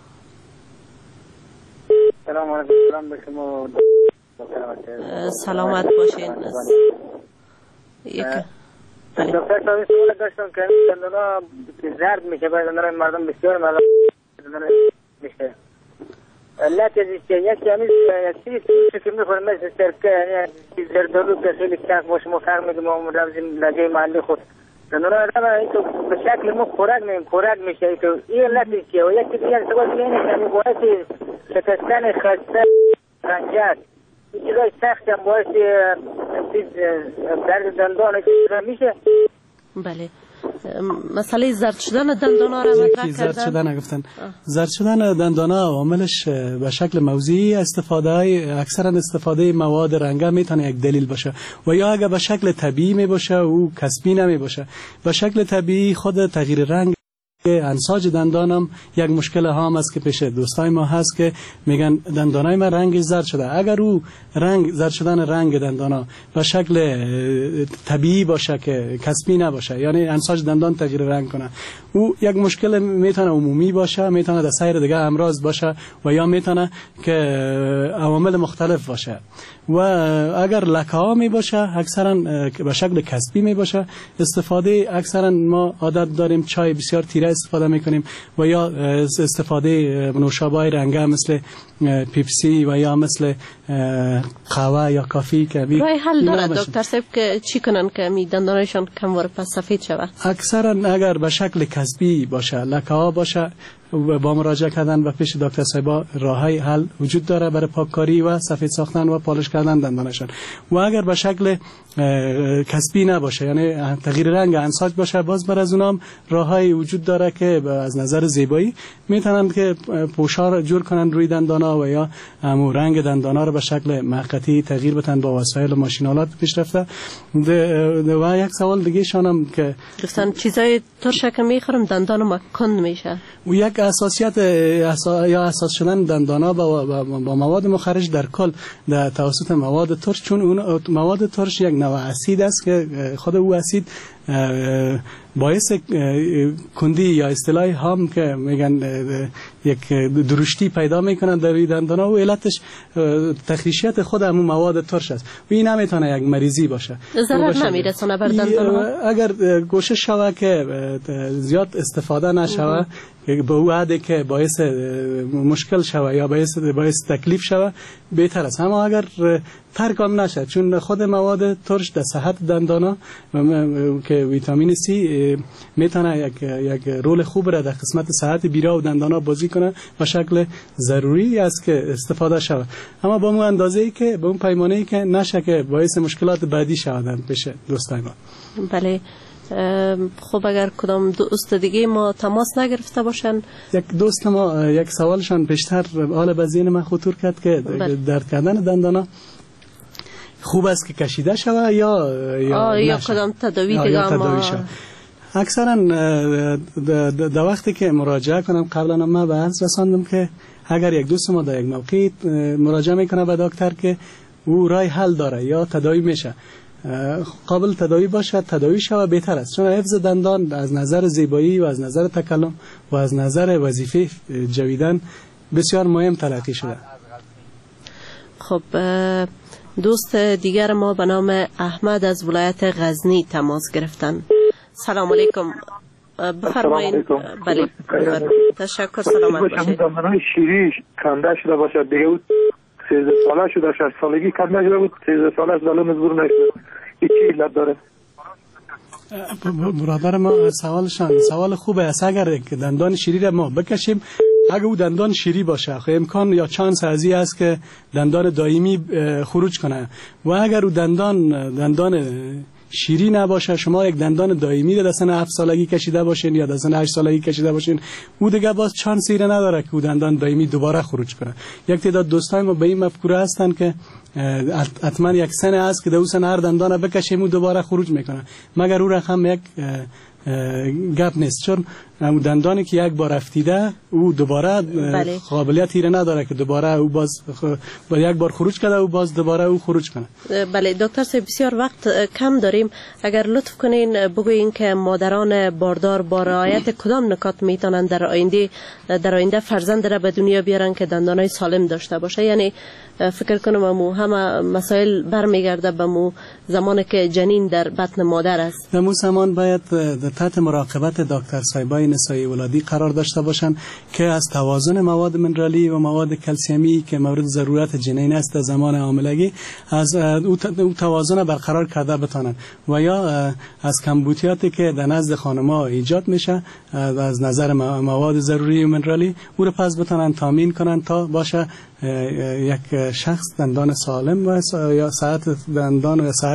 S12: سلام علیکم.
S8: سلامت باشین.
S12: دکتر صاحب سوال داشتم که دندانا زرد میشه برای دندانای مردم بسیار معلوم میشه. علت ازش یکی همیز یک چیزی که میخورم مثل سرکه یعنی زردالو که خیلی سخت باشه ما فرق میدیم و رمزیم لجه محلی خود دندانا رو به شکل ما خورک میشه این علتش چیه و یکی دیگر سوال دیگه اینه که باعث شکستن خسته رنجت این چیزای سخت هم باعث درد دندان میشه.
S8: بله مسئله زرد شدن دندانا را مطرح کردن.
S9: زرد شدن دندانا عاملش به شکل موضعی اکثرا استفاده مواد رنگه میتونه یک دلیل باشه و یا اگر به شکل طبیعی می باشه او کسبی نمی باشه. به شکل طبیعی خود تغییر رنگ انساج دندانم یک مشکل هام است که پیش دوستای ما هست که میگن دندانای ما رنگش زرد شده. اگر او رنگ زرد شدن رنگ دندانا به شکل طبیعی باشه که کسبی نباشه، یعنی انساج دندان تغییر رنگ کنه، او یک مشکل میتونه عمومی باشه، میتونه در سایر دیگه امراض باشه و یا میتونه که عوامل مختلف باشه. و اگر لکه ها می باشه اکثرا به شکل کسبی می باشه، استفاده اکثرا ما عادت داریم چای بسیار تیره استفاده می کنیم و یا استفاده نوشابه رنگه مثل پیپسی و یا مثل قهوه یا کافی که
S8: رای حل داره دکتر صاحب که چی کنن که می دندانشان کموار پس سفید شود؟
S9: اکثرا اگر به شکل کسبی باشه، لکه ها باشه، با مراجعه کردن و پیش دکتر صاحبا راههای حل وجود داره برای پاککاری و سفید ساختن و پالش کردن دندانشان. و اگر به شکل کسبی نباشه، یعنی تغییر رنگ انساج باشه، باز بر از اونام راههای وجود داره که از نظر زیبایی میتونن که پوشار جور کنن روی دندانا و یا همون رنگ دندانا رو به شکل موقتی تغییر بدن با وسایل و ماشینالات پیشرفته. و یک سوال دیگه شانم که
S8: گفتن چیزای ترش که میخورم دندان ما کند میشه.
S9: و یک اساسیت یا اساس شدن دندانا با مواد مخرج در کل در توسط مواد ترش، چون اون مواد ترش یک نوع اسید است که خود او اسید باعث کندی یا اصطلاح هام که میگن یک درشتی پیدا میکنن در دندانا و علتش تخریشیت خود همون مواد ترش است و این نمیتونه یک مریضی باشه.
S8: ضرر نمیرسونه بر دندانا.
S9: اگر کوشش شوه که زیاد استفاده نشوه به او عاده که باعث مشکل شوه یا باعث تکلیف شوه بهتر است. اما اگر ترک هم نشه، چون خود مواد ترش در صحت دندانا که ویتامین سی میتونه یک رول خوب را در قسمت صحت بیرا و دندانا بازی کنه و شکل ضروری است که استفاده شود، اما با اون اندازه‌ای که با اون پیمانه‌ای که نشه که باعث مشکلات بعدی شود بشه دوستان ما.
S8: بله. خب اگر کدام دوست دیگه ما تماس نگرفته باشن،
S9: یک دوست ما یک سوالشان بیشتر حال بزین من خطور کرد که درد کردن دندانا خوب است که کشیده شود یا
S8: کدام تداوی دیگه ما
S9: اکثرا در وقتی که مراجعه کنم قبلا ما به عرض رساندم که اگر یک دوست ما در یک موقعی مراجعه میکنه به دکتر که او رای حل داره یا تداوی میشه، قابل تداوی باشه تداوی شود بهتر است، چون حفظ دندان از نظر زیبایی و از نظر تکلم و از نظر وظیفه جویدن بسیار مهم تلقی شده.
S8: خب دوست دیگر ما به نام احمد از ولایت غزنی تماس گرفتن. سلام علیکم. بفرمایید. بله تشکر. سلامت باشید.
S13: دندانای شیری کنده شده باشه دیگه، بود 13 ساله شده، 6 سالگی کنده شده بود، 13 ساله شده الان مجبور نشده. این چی علت داره؟
S9: برادر ما سوال خوبه است. اگر دندان شیری را ما بکشیم، اگر او دندان شیری باشه امکان یا چانس ازی است که دندان دائمی خروج کنه، و اگر او دندان شیری نباشه، شما یک دندان دائمی در سن 7 سالگی کشیده باشین یا در سن 8 سالگی کشیده باشین، او دیگه باز چانسی را نداره که او دندان دائمی دوباره خروج کنه. یک تعداد دوستای ما به این مفکوره هستن که حتما یک سن است که در اون سن هر دندان بکشیم او دوباره خروج میکنه، مگر او رقم یک گپ نیست، چون دندانی که یک بار افتیده او دوباره قابلیتی را نداره که دوباره او باز یک بار خروج کرده او باز دوباره او خروج کنه.
S8: بله دکتر صاحب بسیار وقت کم داریم، اگر لطف کنین بگویین که مادران باردار با رعایت کدام نکات میتونن در آینده فرزند را به دنیا بیارن که دندانای سالم داشته باشه؟ یعنی فکر کنم همه مسائل برمیگرده به زمانی که جنین در بطن مادر است.
S9: در زمان باید تحت مراقبت دکتر صاحبای نسایی ولادی قرار داشته باشند که از توازن مواد منرالی و مواد کلسیمی که مورد ضرورت جنین است در زمان حاملگی از او توازن برقرار کرده بتانند، و یا از کمبودیاتی که در نزد خانم‌ها ایجاد میشه از نظر مواد ضروری و منرالی او را پس بتانند تامین کنند تا باشه یک شخص دندان سالم و یا صحت دندان و صحت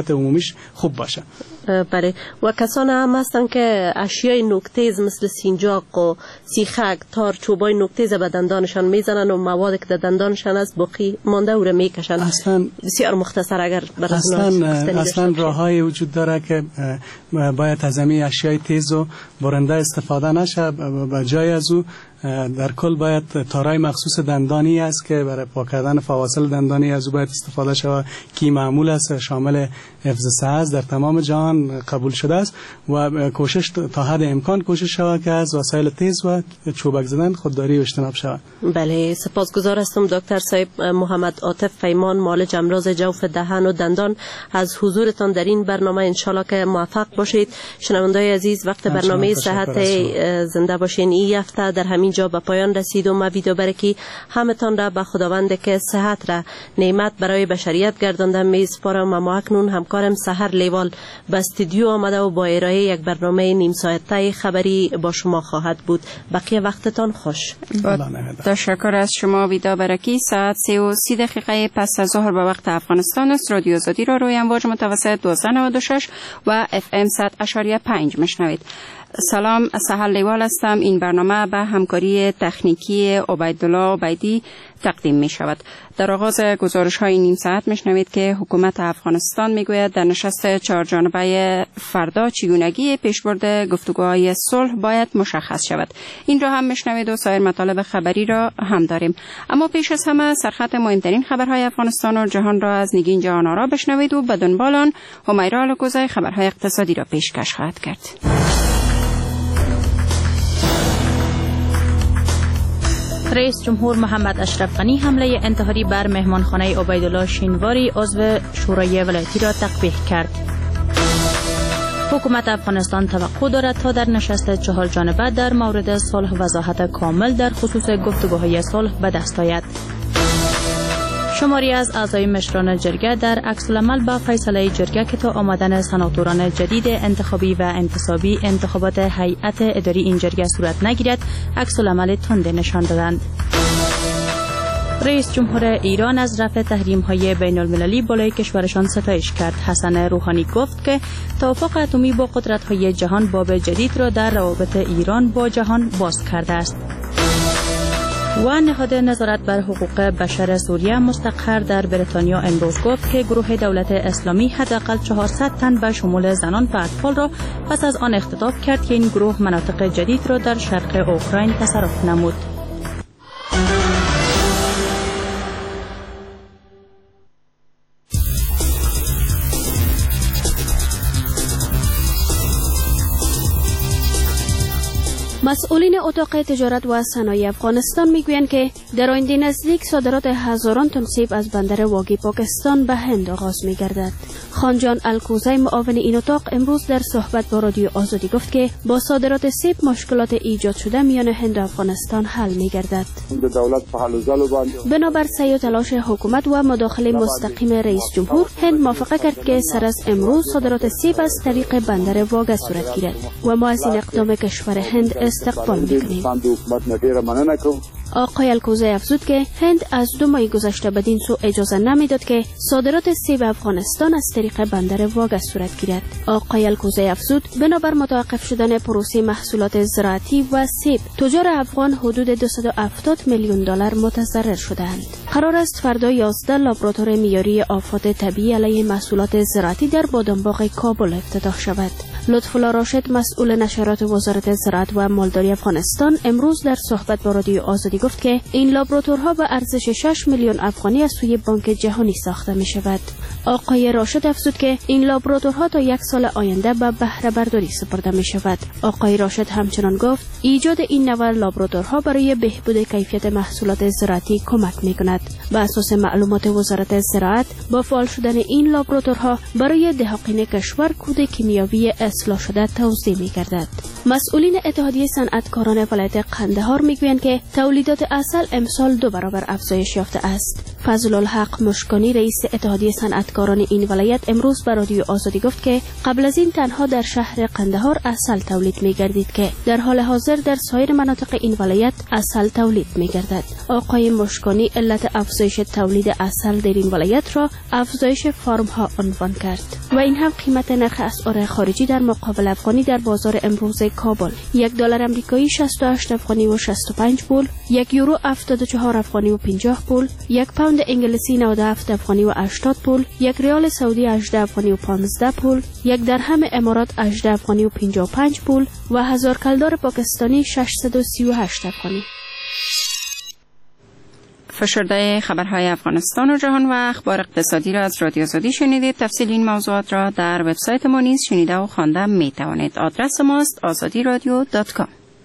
S9: صحت عمومیش خوب باشه.
S8: بله. و کسان هم هستن که اشیای نوک‌تیز مثل سینجاق و سیخک، تار، چوبای نوک‌تیز به دندانشان میزنن و مواد که در دندانشان از باقی مانده او را میکشن. بسیار مختصر اگر
S9: اصلا راههای وجود داره که باید از همین اشیای تیز و برنده استفاده نشه. به جای از او در کل باید تارای مخصوص دندانی است که برای پاک کردن فواصل دندانی از او باید استفاده شود که معمول است، شامل حفظ صحت در تمام جهان قبول شده است و کوشش تا حد امکان کوشش شود که از وسایل تیز و چوبک زدن خودداری و اجتناب شود.
S8: بله، سپاسگزار هستم دکتر صاحب محمد عاطف پیمان، معالج امراض جوف دهن و دندان، از حضورتان در این برنامه. انشالله که موفق باشید. شنوندای عزیز، وقت برنامه صحت زنده باشین این هفته در همین جا به پایان رسید و موید و برکی همتان را به خداوند که صحت را نعمت برای بشریت گردانده میسپارم. اما اکنون همکارم سحر لیوال به استودیو آمده و با ارائه یک برنامه نیم ساعته خبری با شما خواهد بود. بقیه وقتتان خوش.
S14: تشکر از شما ویدا برکی. ساعت 3:30 پس از ظهر به وقت افغانستان است. رادیو آزادی را روی امواج متوسط 1296 و FM 100.5 میشنوید. سلام، سحر لیوال هستم. این برنامه به همکاری تکنیکی عبیدالله عبیدی تقدیم می شود. در آغاز گزارش های نیم ساعت میشنوید که حکومت افغانستان میگوید در نشست 4 جانبه فردا چگونگی پیشبرد گفتگوهای صلح باید مشخص شود. این را هم میشنوید و سایر مطالب خبری را هم داریم. اما پیش از همه سرخط مهمترین خبرهای افغانستان و جهان را از نگین جهان آرا بشنوید و به دنبال آن همیرا الکوزی خبرهای اقتصادی را پیشکش خواهد کرد.
S1: رئیس جمهور محمد اشرف غنی حمله انتحاری بر مهمانخانه عبیدالله شینواری عضو شورای ولایتی را تقبیح کرد. حکومت افغانستان توقع دارد تا در نشست 4 جانبه در مورد صلح وضاحت کامل در خصوص گفتگوهای صلح به دست آید. شماری از اعضای مشران جرگه در عکس‌العمل با فیصله جرگه که تا آمدن سناتوران جدید انتخابی و انتصابی انتخابات هیئت اداری این جرگه صورت نگیرد، عکس‌العمل تند نشان دادند. رئیس جمهور ایران از رفع تحریم‌های بین‌المللی بالای کشورشان ستایش کرد. حسن روحانی گفت که توافق اتمی با قدرت‌های جهان باب جدید را در روابط ایران با جهان باز کرده است. و نهاد نظارت بر حقوق بشر سوریه مستقر در بریتانیا امروز گفت که گروه دولت اسلامی حداقل 400 تن به شمول زنان و اطفال را پس از آن اختطاف کرد که این گروه مناطق جدید را در شرق اوکراین تصرف نمود.
S15: مسئولین اتاق تجارت و صنایع افغانستان میگویند که در آینده نزدیک صادرات هزاران تن سیب از بندر واگی پاکستان به هند آغاز می‌گردد. خانجان الکوزی معاون این اتاق امروز در صحبت با رادیو آزادی گفت که با صادرات سیب مشکلات ایجاد شده میان هند و افغانستان حل می‌گردد. بنابر سعی و تلاش حکومت و مداخله مستقیم رئیس جمهور، هند موافقه کرد که سر از امروز صادرات سیب از طریق بندر واگا صورت گیرد و ما از این اقدام کشور هند استقبال می‌کنیم. آقای الکوزی افزود که هند از 2 ماه گذشته بدین سو اجازه نمیداد که صادرات سیب افغانستان از طریق بندر واگا صورت گیرد. آقای الکوزی افزود بنابر متوقف شدن پروسه محصولات زراعتی و سیب، تجار افغان حدود 270 میلیون دلار متضرر شدند. قرار است فردا 11 لابراتوار معیاری آفات طبیعی علیه محصولات زراعتی در بادامباغ کابل افتتاح شود. لطف‌الله راشد مسئول نشرات وزارت زراعت و مالداری افغانستان امروز در صحبت با رادیو آزادی گفت که این لابراتورها به ارزش 6 میلیون افغانی از سوی بانک جهانی ساخته می شود. آقای راشد افزود که این لابراتورها تا 1 سال آینده به بهره برداری سپرده می شود. آقای راشد همچنان گفت ایجاد این نوع لابراتورها برای بهبود کیفیت محصولات زراعتی کمک می کند. بر اساس معلومات وزارت زراعت، با فعال شدن این لابراتورها برای دهقان کشور کود کیمیاوی اصلاح شده توزیع می گردد. مسئولین اتحادیه صنعتکاران ولایت قندهار می گویند که تولیدات عسل امسال 2 برابر افزایش یافته است. فضل الحق مشکانی رئیس اتحادیه صنعتکاران این ولایت امروز به رادیو آزادی گفت که قبل از این تنها در شهر قندهار عسل تولید می‌گردید که در حال حاضر در سایر مناطق این ولایت عسل تولید می‌گردد. آقای مشکانی علت افزایش تولید عسل در این ولایت را افزایش فارم‌ها عنوان کرد و این هم قیمت نرخ اسعار خارجی در مقابل افغانی در بازار امروز کابل: $1 آمریکایی 68 افغانی و 65 پول، $1 یورو 74 افغانی و 50 پول، $1 پوند انگلیسی 97 افغانی و 80 پول، $1 ریال سعودی 18 افغانی و 15 پول، $1 درهم امارات 18 افغانی و 55 پول و 1000 کلدار پاکستانی 638 افغانی.
S14: فشرده خبرهای افغانستان و جهان و اخبار اقتصادی را از رادیو آزادی شنیدید. تفصیل این موضوعات را در وبسایت ما نیز شنیده و خوانده می توانید. آدرس ماست azadiradio.com.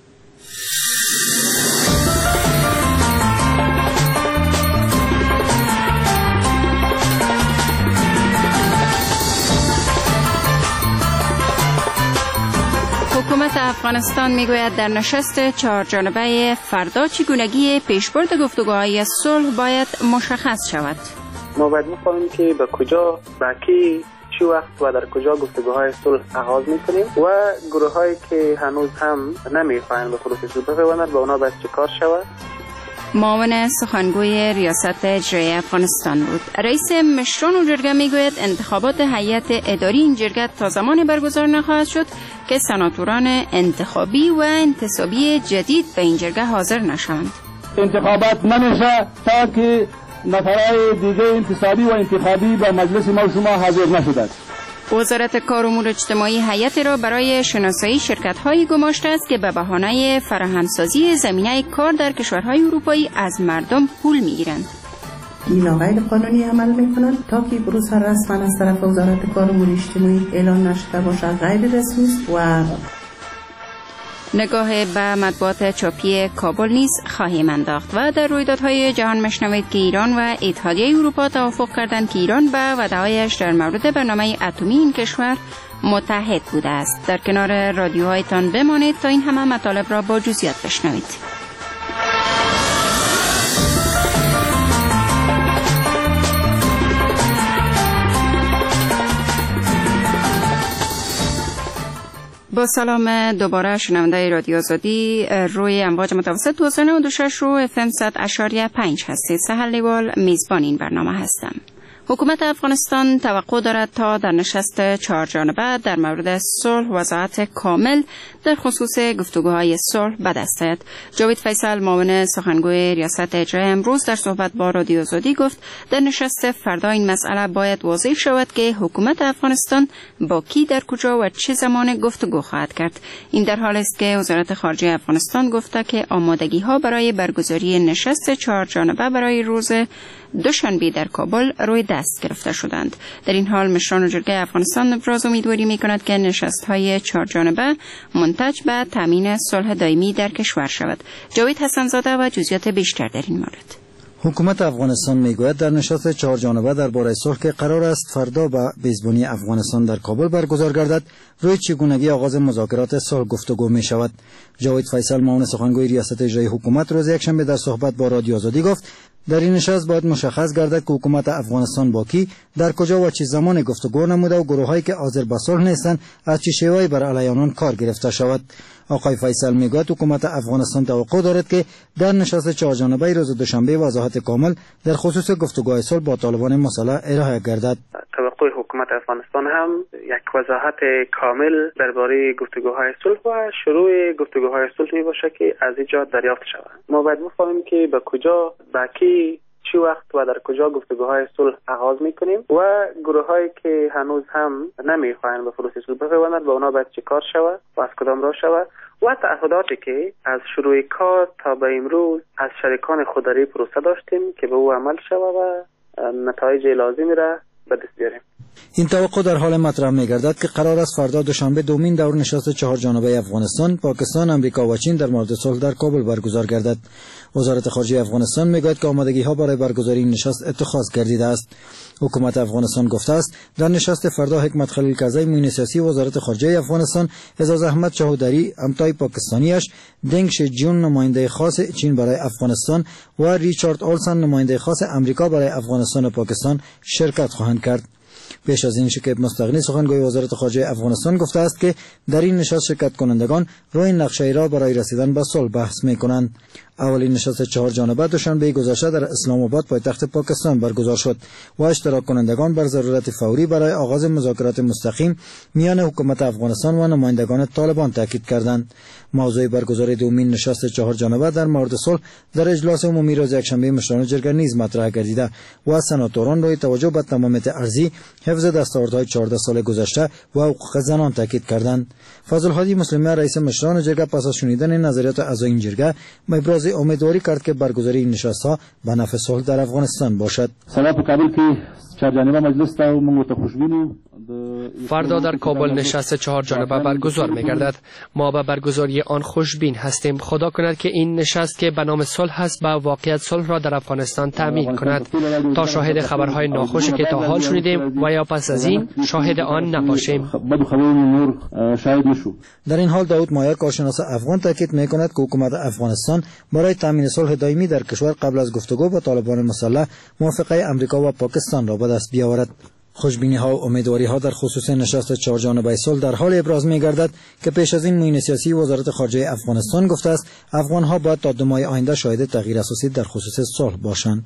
S14: حکومت افغانستان میگوید در نشست 4 جانبه فردا چگونگی پیشبرد گفتگوهای صلح باید مشخص شود.
S2: ما باید بفهمیم که به کجا، به کی، چی وقت و در کجا گفتگوهای صلح آغاز میکنیم و گروهایی که هنوز هم نمیخواهند به پروسه صلح بپیوندند به اونا باید چه کار شود.
S14: معاون سخنگوی ریاست اجرایی افغانستان بود. رئیس مشران جرگه میگوید انتخابات هیئت اداری این جرگه تا زمانی برگزار نخواهد شد که سناتوران انتخابی و انتصابی جدید به این جرگه حاضر نشوند.
S4: انتخابات نمیشه تا که نفرای دیگه انتصابی و انتخابی به مجلس ما شما حاضر نشدند.
S14: وزارت کار و امور اجتماعی هیئت را برای شناسایی شرکت‌هایی گماشته است که به بهانه فراهمسازی زمینه کار در کشورهای اروپایی از مردم پول می‌گیرند.
S16: اینا غیر قانونی عمل می‌کنند تا که پروسه رسما از طرف وزارت کار و امور اجتماعی اعلان نشده باشد غیر رسمی است و
S14: نگاه به مطبوعات چاپی کابل نیز خواهیم انداخت و در رویدادهای جهان مشنوید که ایران و اتحادیه اروپا توافق کردند که ایران به وعده‌هایش در مورد برنامه اتمی این کشور متحد بوده است. در کنار رادیوهایتان بمانید تا این همه مطالب را با جزئیات بشنوید. با سلام دوباره شنونده رادیو آزادی روی امواج متوسط 296 رو FM 100.5 هستید. سهر لیوال میزبان این برنامه هستم. حکومت افغانستان توقع دارد تا در نشست 4 جانبه در مورد صلح وضاحت کامل در خصوص گفتگوهای صلح به دست آید. جاوید فیصل معاون سخنگوی ریاست اجرایی امروز در صحبت با رادیو آزادی گفت در نشست فردا این مسئله باید واضح شود که حکومت افغانستان با کی در کجا و چه زمان گفتگو خواهد کرد. این در حالی است که وزارت خارجه افغانستان گفته که آمادگی‌ها برای برگزاری نشست 4 جانبه برای روز دوشنبه در کابل روی دست گرفته شدند. در این حال مشران جرگه افغانستان ابراز امیدواری می‌کند که نشست‌های 4 جانبه منتج به تامین صلح دائمی در کشور شود. جاوید حسن‌زاده و جزئیات بیشتر در این مورد.
S17: حکومت افغانستان میگوید در نشست 4 جانبه درباره صلح که قرار است فردا به میزبانی افغانستان در کابل برگزار گردد روی چگونگی آغاز مذاکرات صلح گفتگو می شود. جاوید فیصل معاون سخنگوی ریاست اجرایی حکومت روز یکشنبه در صحبت با رادیو آزادی گفت در این نشست باید مشخص گردد که حکومت افغانستان با کی در کجا و چه زمان گفتگو نموده و گروهایی که حاضر به صلح نیستند از چه شیوهی بر علیه آنان کار گرفته شود. آقای فیصل میگوید حکومت افغانستان توقع دارد که در نشست 4 جانبه روز دوشنبه وضاحت کامل در خصوص گفتگوهای صلح با طالبان مسلح ارائه گردد.
S2: توقع حکومت افغانستان هم یک وضاحت کامل درباره گفتگوهای صلح و شروع گفتگوهای صلح می باشه که از اینجا دریافت شود. ما باید بفهمیم که به کجا، به کی، چی وقت و در کجا گفتگوهای صلح آغاز میکنیم و گروهایی که هنوز هم نمیخواهند به پروسه صلح بپیوندند به اونا باید چه کار شود و از کدام راه شود و تعهداتی که از شروع کار تا به امروز از شریکان خوداری پروسه داشتیم که به او عمل شود و نتایج لازمی را به دست بیاریم.
S17: این توقع در حال مطرح می‌گردد که قرار است فردا دوشنبه دومین دور نشست 4 جانبه افغانستان، پاکستان، امریکا و چین در مورد صلح در کابل برگزار گردد. وزارت خارجه افغانستان میگوید که آمادگی‌ها برای برگزاری این نشست اتخاذ گردیده است. حکومت افغانستان گفته است در نشست فردا حکمت خلیل کرزی معین سیاسی وزارت خارجه افغانستان، اعزاز احمد چوهدری همتای پاکستانیش، دنگ شجیون نماینده خاص چین برای افغانستان و ریچارد اولسن نماینده خاص امریکا برای افغانستان و پاکستان شرکت خواهند کرد. پیش از این شکیب مستغنی سخنگوی وزارت خارجه افغانستان گفته است که در این نشست شرکت کنندگان روی نقشه راه برای رسیدن به صلح بحث می‌کنند. اولین نشست 4 جانبه دوشنبه گذشته در اسلام آباد پایتخت پاکستان برگزار شد و اشتراک کنندگان بر ضرورت فوری برای آغاز مذاکرات مستقیم میان حکومت افغانستان و نمایندگان طالبان تاکید کردند. موضوع برگزاری دومین نشست 4 جانبه در مورد صلح در اجلاس عمومی روز یکشنبه مشران جرگه نیز مطرح گردیده و سناتوران روی توجه به تمامیت ارضی، حفظ دستاوردهای 14 سال گذشته و حقوق زنان تاکید کردند. فضل الهادی مسلمی رئیس مشران جرگه پس از شنیدن نظریات اعضای این جرگه ابراز امیدواری کرد که برگزاری این نشست‌ها به نفع صلح در افغانستان باشد.
S18: فردا در کابل نشست 4 جانبه برگزار می‌گردد. ما به برگزاری آن خوشبین هستیم. خدا کند که این نشست که به نام صلح است به واقعیت صلح را در افغانستان تأمین کند تا شاهد خبرهای ناخوشی که تا حال شنیدیم و یا پس از این شاهد آن نباشیم.
S17: در این حال داود مایر کارشناس افغان تاکید می‌کند که حکومت افغانستان برای تامین صلح دائمی در کشور قبل از گفتگو با طالبان مسلح موافقه امریکا و پاکستان را به دست بیاورد. خوشبینی ها و امیدواری ها در خصوص نشست 4 جانبه صلح در حال ابراز می گردد که پیش از این معین سیاسی وزارت خارجه افغانستان گفته است افغان ها باید تا 2 ماه آینده شاهد تغییر اساسی در خصوص صلح باشند.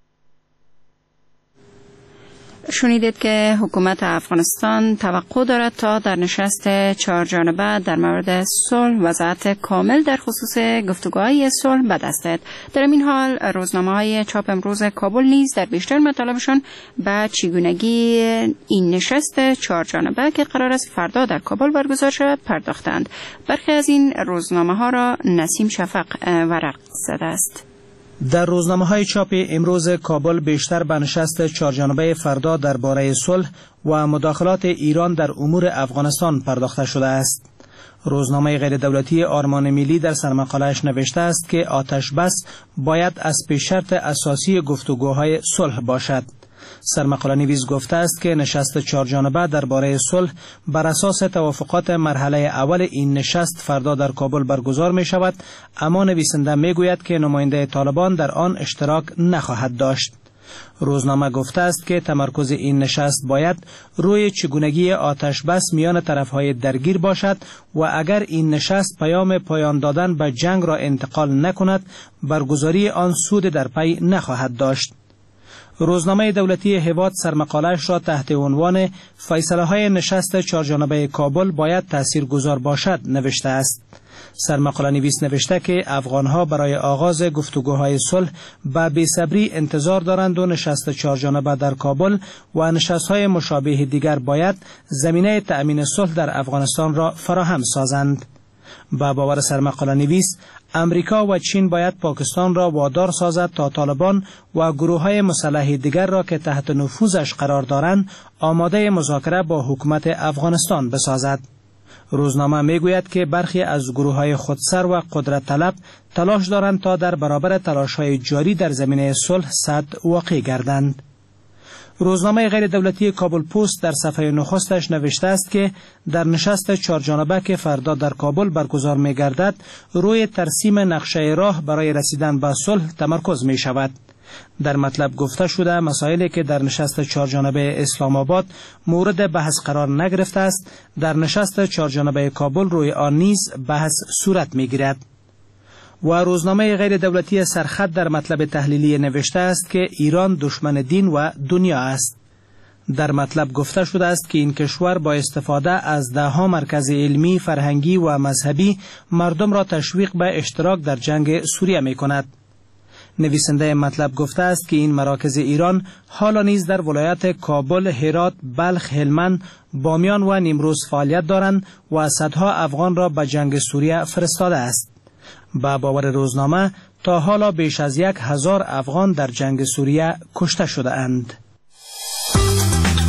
S14: شنیدید که حکومت افغانستان توقع دارد تا در نشست 4 جانبه در مورد صلح وضعیت کامل در خصوص گفتگوهای صلح به دست دهد. در این حال روزنامه‌های چاپ امروز کابل نیز در بیشتر مطالبشان به چگونگی این نشست 4 جانبه که قرار است فردا در کابل برگزار شود پرداختند. برخی از این روزنامه‌ها را نسیم شفق ورق زده است.
S19: در روزنامه‌های چاپ امروز کابل بیشتر به نشست 4 جانبه فردا درباره صلح و مداخلات ایران در امور افغانستان پرداخته شده است. روزنامه غیر دولتی آرمان ملی در سرمقاله‌اش نوشته است که آتش بس باید از پیش شرط اساسی گفتگوهای صلح باشد. سرمقاله نویس گفته است که نشست 4 جانبه درباره صلح بر اساس توافقات مرحله اول این نشست فردا در کابل برگزار می شود، اما نویسنده می گوید که نماینده طالبان در آن اشتراک نخواهد داشت. روزنامه گفته است که تمرکز این نشست باید روی چگونگی آتش بس میان طرفهای درگیر باشد و اگر این نشست پیام پایان دادن به جنگ را انتقال نکند، برگزاری آن سود در پی نخواهد داشت. روزنامه دولتی هواد سرمقاله‌اش را تحت عنوان فیصله‌های نشست 4 جانبه کابل باید تاثیرگذار باشد نوشته است. سرمقاله نویس نوشته که افغان‌ها برای آغاز گفتگوهای صلح با بی‌صبری انتظار دارند و نشست 4 جانبه در کابل و نشست‌های مشابه دیگر باید زمینه تأمین صلح در افغانستان را فراهم سازند. با باور سرمقاله نویس، امریکا و چین باید پاکستان را وادار سازد تا طالبان و گروه‌های مسلح دیگر را که تحت نفوذش قرار دارند آماده مذاکره با حکومت افغانستان بسازد. روزنامه میگوید که برخی از گروه‌های خودسر و قدرت طلب تلاش دارند تا در برابر تلاش‌های جاری در زمینه صلح سد واقع گردند. روزنامه غیر دولتی کابل پست در صفحه نخستش نوشته است که در نشست 4 جانبه که فردا در کابل برگزار می گردد روی ترسیم نقشه راه برای رسیدن به صلح تمرکز می شود. در مطلب گفته شده مسائلی که در نشست 4 جانبه اسلام آباد مورد بحث قرار نگرفته است در نشست 4 جانبه کابل روی آن نیز بحث صورت می گیرد. و روزنامه غیر دولتی سرخط در مطلب تحلیلی نوشته است که ایران دشمن دین و دنیا است. در مطلب گفته شده است که این کشور با استفاده از 10 مرکز علمی، فرهنگی و مذهبی مردم را تشویق به اشتراک در جنگ سوریه می کند. نویسنده مطلب گفته است که این مراکز ایران حالا نیز در ولایت کابل، هرات، بلخ، هلمند، بامیان و نیمروز فعالیت دارند و صدها افغان را به جنگ سوریه فرستاده است. با باور روزنامه تا حالا بیش از 1000 افغان در جنگ سوریه کشته شده اند.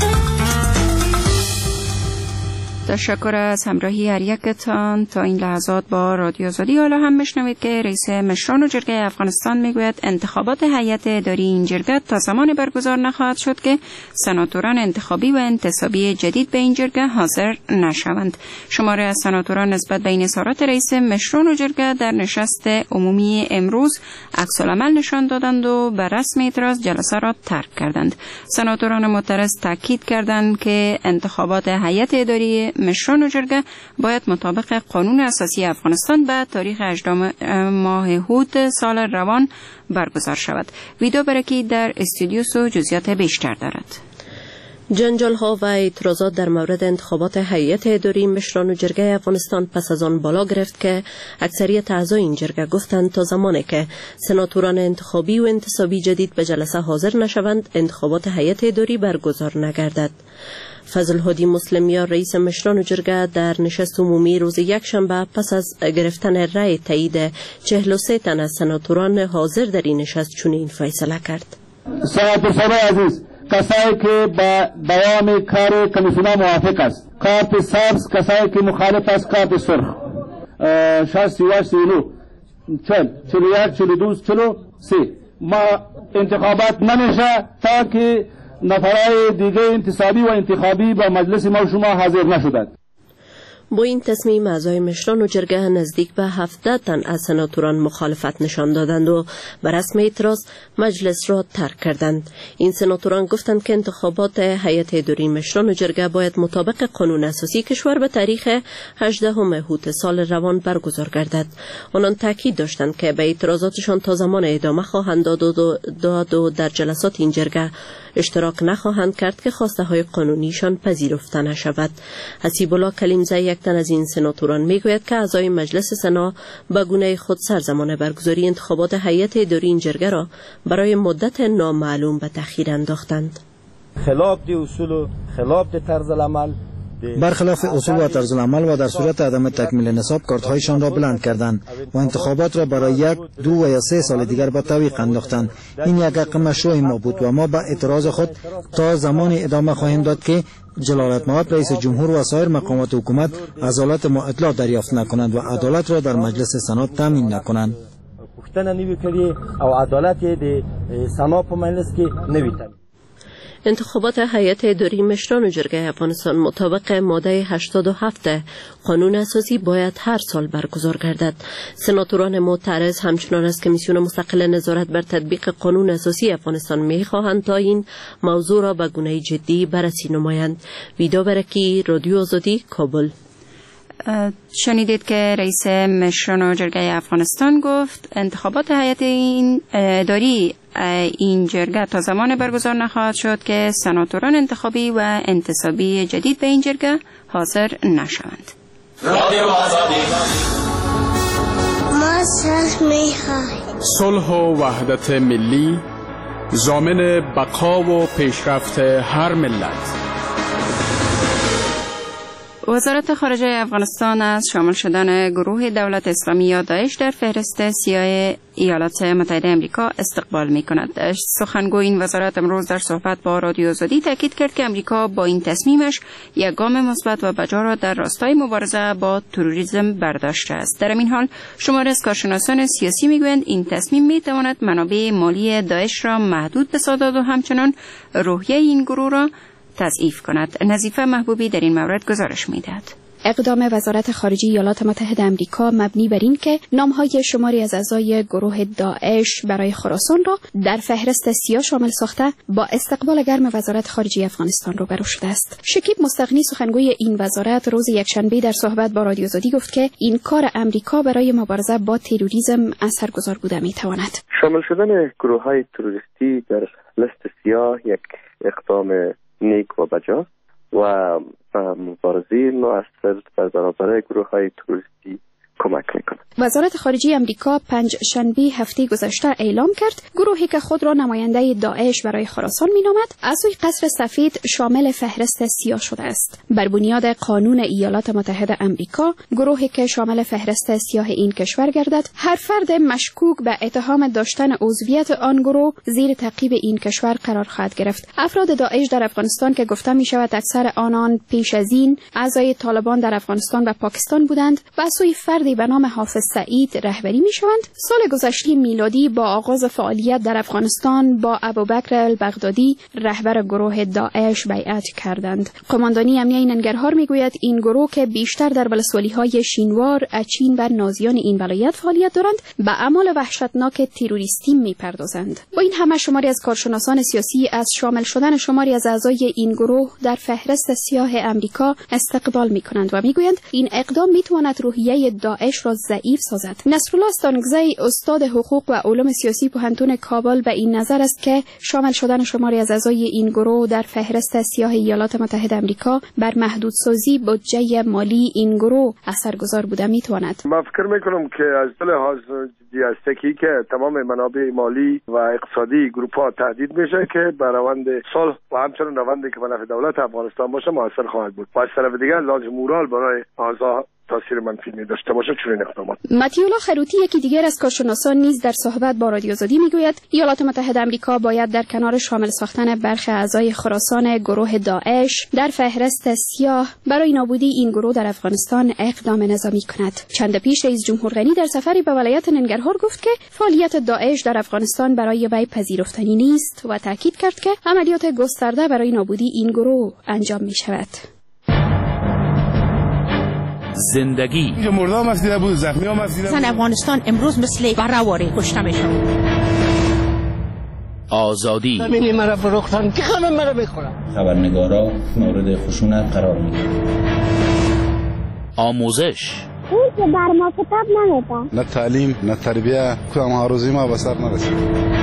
S14: تشکر از همراهی هر یکتان. تا این لحظات با رادیو آزادی حالا هم میشنوید که رئیس مشران و جرگه افغانستان میگوید انتخابات هیئت اداری این جرگه تا زمان برگزار نخواهد شد که سناتوران انتخابی و انتصابی جدید به این جرگه حاضر نشوند. شماره از سناتوران نسبت به این اظهارات رئیس مشران و جرگه در نشست عمومی امروز عکس‌العمل نشان دادند و بر رسم اعتراض جلسه را ترک کردند. سناتوران معترض تاکید کردند که انتخابات هیئت اداری مشران و جرگه باید مطابق قانون اساسی افغانستان به تاریخ 18 ماه هود سال روان برگزار شود. ویدا برکی در استودیوس و جزئیات بیشتر دارد.
S8: جنجال ها و اعتراضات در مورد انتخابات هیئت اداری مشران و جرگه افغانستان پس از آن بالا گرفت که اکثریت اعضای این جرگه گفتند تا زمانی که سناتوران انتخابی و انتصابی جدید به جلسه حاضر نشوند انتخابات هیئت اداری برگزار نگردد. فضل هادی مسلمیار رئیس مشران و جرگه در نشست عمومی روز یکشنبه پس از گرفتن رأی تایید 43 تن از سناتوران حاضر در این نشست چنین فیصله کرد.
S4: سناتور صاحب عزیز، کسایی که با دوام کار کمیسیون موافق است، کارت سبز کسایی که مخالف است، کارت سرخ 60 38 39 40 41 42 43 ما انتخابات نمیشه تا که نفرای دیگه انتصابی و انتخابی به مجلس ما شما حاضر نشدند.
S8: با این تصمیم اعضای مشران و جرگه نزدیک به 70 تن از سناتوران مخالفت نشان دادند و به رسم اعتراض مجلس را ترک کردند. این سناتوران گفتند که انتخابات هیئت اداری مشران و جرگه باید مطابق قانون اساسی کشور به تاریخ 18 هود سال روان برگزار گردد. آنان تاکید داشتند که به اعتراضاتشان تا زمان ادامه خواهند داد و در جلسات این جرگه اشتراک نخواهند کرد که خواسته های قانونیشان پذیرفته نشود. حسیب الله کلیمزه یک تن از این سناتوران میگوید که اعضای مجلس سنا به گونه خود سرزمان برگزاری انتخابات هیئت اداری این جرگه را برای مدت نامعلوم به تأخیر انداختند.
S20: خلاف دی اصول و خلاف دی طرز العمل،
S17: برخلاف اصول و طرز العمل و در صورت عدم تکمیل نصاب کارت‌هایشان را بلند کردند و انتخابات را برای 1، 2 و یا 3 سال دیگر به تعویق انداختند. این یک حق مشروع ما بود و ما به اعتراض خود تا زمانی ادامه خواهیم داد که جلالت مآب رئیس جمهور و سایر مقامات حکومت عدالت ما اطلاع دریافت نکنند و عدالت را در مجلس سنا تامین نکنند.
S20: پختن نوی کړي او عدالت د سنا په مجلس کې نوی تامین.
S8: انتخابات هیئت اداری مشران و جرگه افغانستان مطابق ماده 87 قانون اساسی باید هر سال برگزار گردد. سناتوران معترض همچنان از کمیسیون مستقل نظارت بر تطبیق قانون اساسی افغانستان می‌خواهند تا این موضوع را به گونه جدی بررسی نمایند. ویدا برکی، رادیو آزادی، کابل.
S14: شنیدید که رئیس مشران و جرگه افغانستان گفت انتخابات هیئت اداری این جرگه تا زمان برگزار نخواهد شد که سناتوران انتخابی و انتصابی جدید به این جرگه حاضر نشوند.
S21: ما صلح و وحدت ملی ضامن بقا و پیشرفت هر ملت.
S14: وزارت خارجه افغانستان از شامل شدن گروه دولت اسلامی یا داعش در فهرست سیاه ایالات متحده آمریکا استقبال می‌کند. سخنگوی این وزارت امروز در صحبت با رادیو آزادی تاکید کرد که آمریکا با این تصمیمش یک گام مثبت و بجا را در راستای مبارزه با تروریسم برداشته است. در این حال شماری از کارشناسان سیاسی می‌گویند این تصمیم می‌تواند منابع مالی داعش را محدود بسازد و همچنان روحیه این گروه را تضعیف کند. نظیفه محبوبی در این مورد گزارش می‌دهد.
S15: اقدام وزارت خارجه ایالات متحده آمریکا مبنی بر این که نام‌های شماری از اعضای گروه داعش برای خراسان را در فهرست سیاه شامل ساخته با استقبال گرم وزارت خارجه افغانستان روبرو شده است. شکیب مستغنی سخنگوی این وزارت روز یکشنبه در صحبت با رادیو آزادی گفت که این کار آمریکا برای مبارزه با تروریسم اثرگذار بوده می‌تواند.
S2: شامل شدن گروه‌های تروریستی در لیست سیاه یک اقدام نیک و بجا و مبارزه مؤثر در برابر گروه‌های تروریستی
S3: کمک میکنه.
S15: وزارت خارجه امریکا پنجشنبه هفته گذشته اعلام کرد گروهی که خود را نماینده داعش برای خراسان مینامد از سوی قصر سفید شامل فهرست سیاه شده است. بر بنیاد قانون ایالات متحده امریکا، گروهی که شامل فهرست سیاه این کشور گردد، هر فرد مشکوک به اتهام داشتن عضویت آن گروه زیر تعقیب این کشور قرار خواهد گرفت. افراد داعش در افغانستان که گفته می شود اکثر آنان پیش از این اعضای طالبان در افغانستان و پاکستان بودند و از سوی فردی به نام حافظ سعید رهبری می شوند. سال گذشته میلادی با آغاز فعالیت در افغانستان با ابوبکر البغدادی رهبر گروه داعش بیعت کردند. قماندانی امنیه ننگرهار میگوید این گروه که بیشتر در ولسوالی‌های شینوار، اچین و نازیان این ولایت فعالیت دارند به اعمال وحشتناک تروریستی میپردازند. با این همه شماری از کارشناسان سیاسی از شامل شدن شماری از اعضای این گروه در فهرست سیاه امریکا استقبال میکنند و میگویند این اقدام میتواند روحیه داعش را ضعیف سازد. نصرالله استانگزی استاد حقوق و علوم سیاسی پوهنتون کابل به این نظر است که شامل شدن شماری از اعضای این گروه در فهرست سیاه ایالات متحده آمریکا بر محدودسازی بودجه مالی این گروه اثرگذار بوده میتواند.
S22: من فکر میکنم که از لحاظ جدی است که تمام منابع مالی و اقتصادی گروه ها تهدید میشه که بر روند صلح و همچنین روندی که به نفع دولت افغانستان باشه موثر خواهد بود. و از طرف دیگر لازم مورال برای اعضا تاثیر منفی داشته باشه چنین اقدامات.
S15: متیولا خروتی یکی دیگر از کارشناسان نیز در صحبت با رادیو آزادی میگوید ایالات متحده آمریکا باید در کنار شامل ساختن برخی اعضای خراسان گروه داعش در فهرست سیاه برای نابودی این گروه در افغانستان اقدام نظامی کند. چند پیش رئیس جمهور غنی در سفری به ولایت ننگرهار گفت که فعالیت داعش در افغانستان برای وی پذیرفتنی نیست و تاکید کرد که عملیات گسترده برای نابودی این گروه انجام می شود.
S23: زندگی
S24: مردم مسیده بود، زخمی هم مسیده بود.
S23: افغانستان امروز مثل برآوری کشته میشه. آزادی
S24: همینی مرا فروختن که همه مرا بخورن.
S25: خبرنگارا مورد خشونت قرار میگیرن.
S23: آموزش
S26: اون که بر ما کتاب نمیدن.
S24: نه تعلیم نه تربیه کدام هاروزی ما به سر نرسید.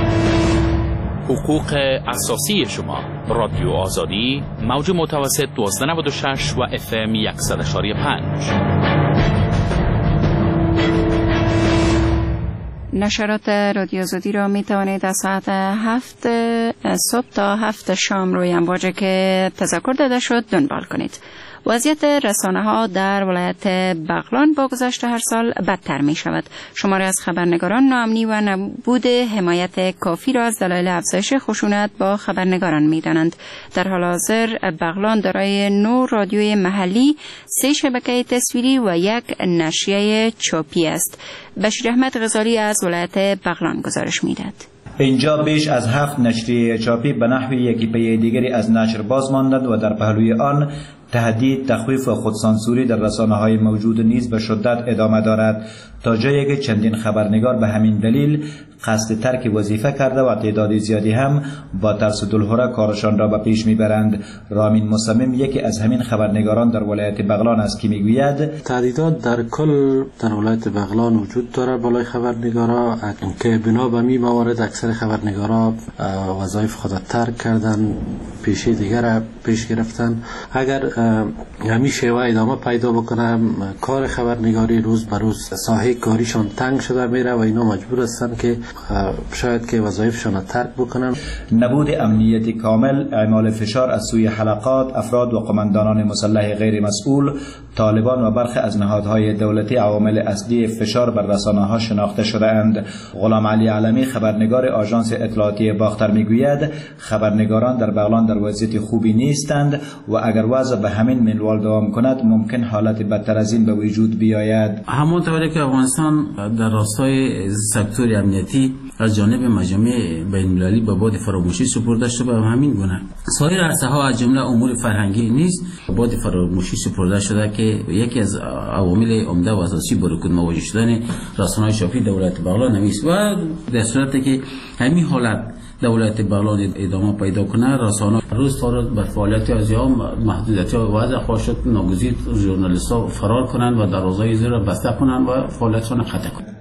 S23: حقوق اساسی شما. رادیو آزادی موج متوسط 1296 و FM 100.5.
S14: نشرات رادیو آزادی را می توانید از ساعت 7 صبح تا 7 شام روی امواج که تذکر داده شد دنبال کنید. وضعیت رسانه‌ها در ولایت بغلان با گذشت هر سال بدتر می شود. شماری از خبرنگاران ناامنی و نبود حمایت کافی را از دلایل افزایش خشونت با خبرنگاران می دانند. در حال حاضر بغلان دارای 9 رادیوی محلی، 3 شبکه تصویری و 1 نشریه چاپی است. بشیر احمد غزالی از ولایت بغلان گزارش می دهد.
S27: اینجا بیش از 7 نشریه چاپی به نحو یکی پی دیگری از نشر باز ماندند و در پهلوی آن تهدید، تخویف و خودسانسوری در رسانه‌های موجود نیز به شدت ادامه دارد، تا جایی که چندین خبرنگار به همین دلیل قصد ترک وظیفه کرده و تعداد زیادی هم با ترس و دلهره کارشان را به پیش میبرند. رامین مصمم یکی از همین خبرنگاران در ولایت بغلان است که میگوید
S28: تهدیدات در کل در ولایت بغلان وجود دارد بالای خبرنگارا که بنا به می موارد اکثر خبرنگارا وظایف خود ترک کردن، پیشه دیگر پیش گرفتن. اگر همین شیوه ادامه پیدا بکنه کار خبرنگاری روز به روز ساحه کاریشان تنگ شده میره و اینا مجبور هستن که شاید که وظایفشان ترک بکنن.
S27: نبود امنیتی کامل، اعمال فشار از سوی حلقات، افراد و قماندانان مسلح غیر مسئول، طالبان و برخی از نهادهای دولتی عوامل اصلی فشار بر رسانه‌ها شناخته شده اند. غلام علی علمی خبرنگار آژانس اطلاعاتی باختر میگوید خبرنگاران در بغلان در وضعیت خوبی نیستند و اگر وضع به همین منوال دوام کند ممکن حالت بدتر از این به وجود بیاید.
S28: همونطوری که افغانستان در راستای سکتور امنیتی از جانب مجامع بین‌المللی به باد فراموشی سپرده شده و همین گونه سایر عرصه‌ها از جمله امور فرهنگی نیز به باد فراموشی سپرده شده که یکی از عوامل عمده و اساسی برکود مواجه شدن رسانه‌های چاپی دولت بغلان است و در صورتی که همین حالت دولت بغلان ادامه پیدا کنه رسانه روز تا روز بر فعالیت از یا محدودیت‌ها وضع خواهد شد، ناگزیر ژورنالیست‌ها فرار کنند و دروازه‌های زیر را بسته کنند و فعالیتشان قطع کنند.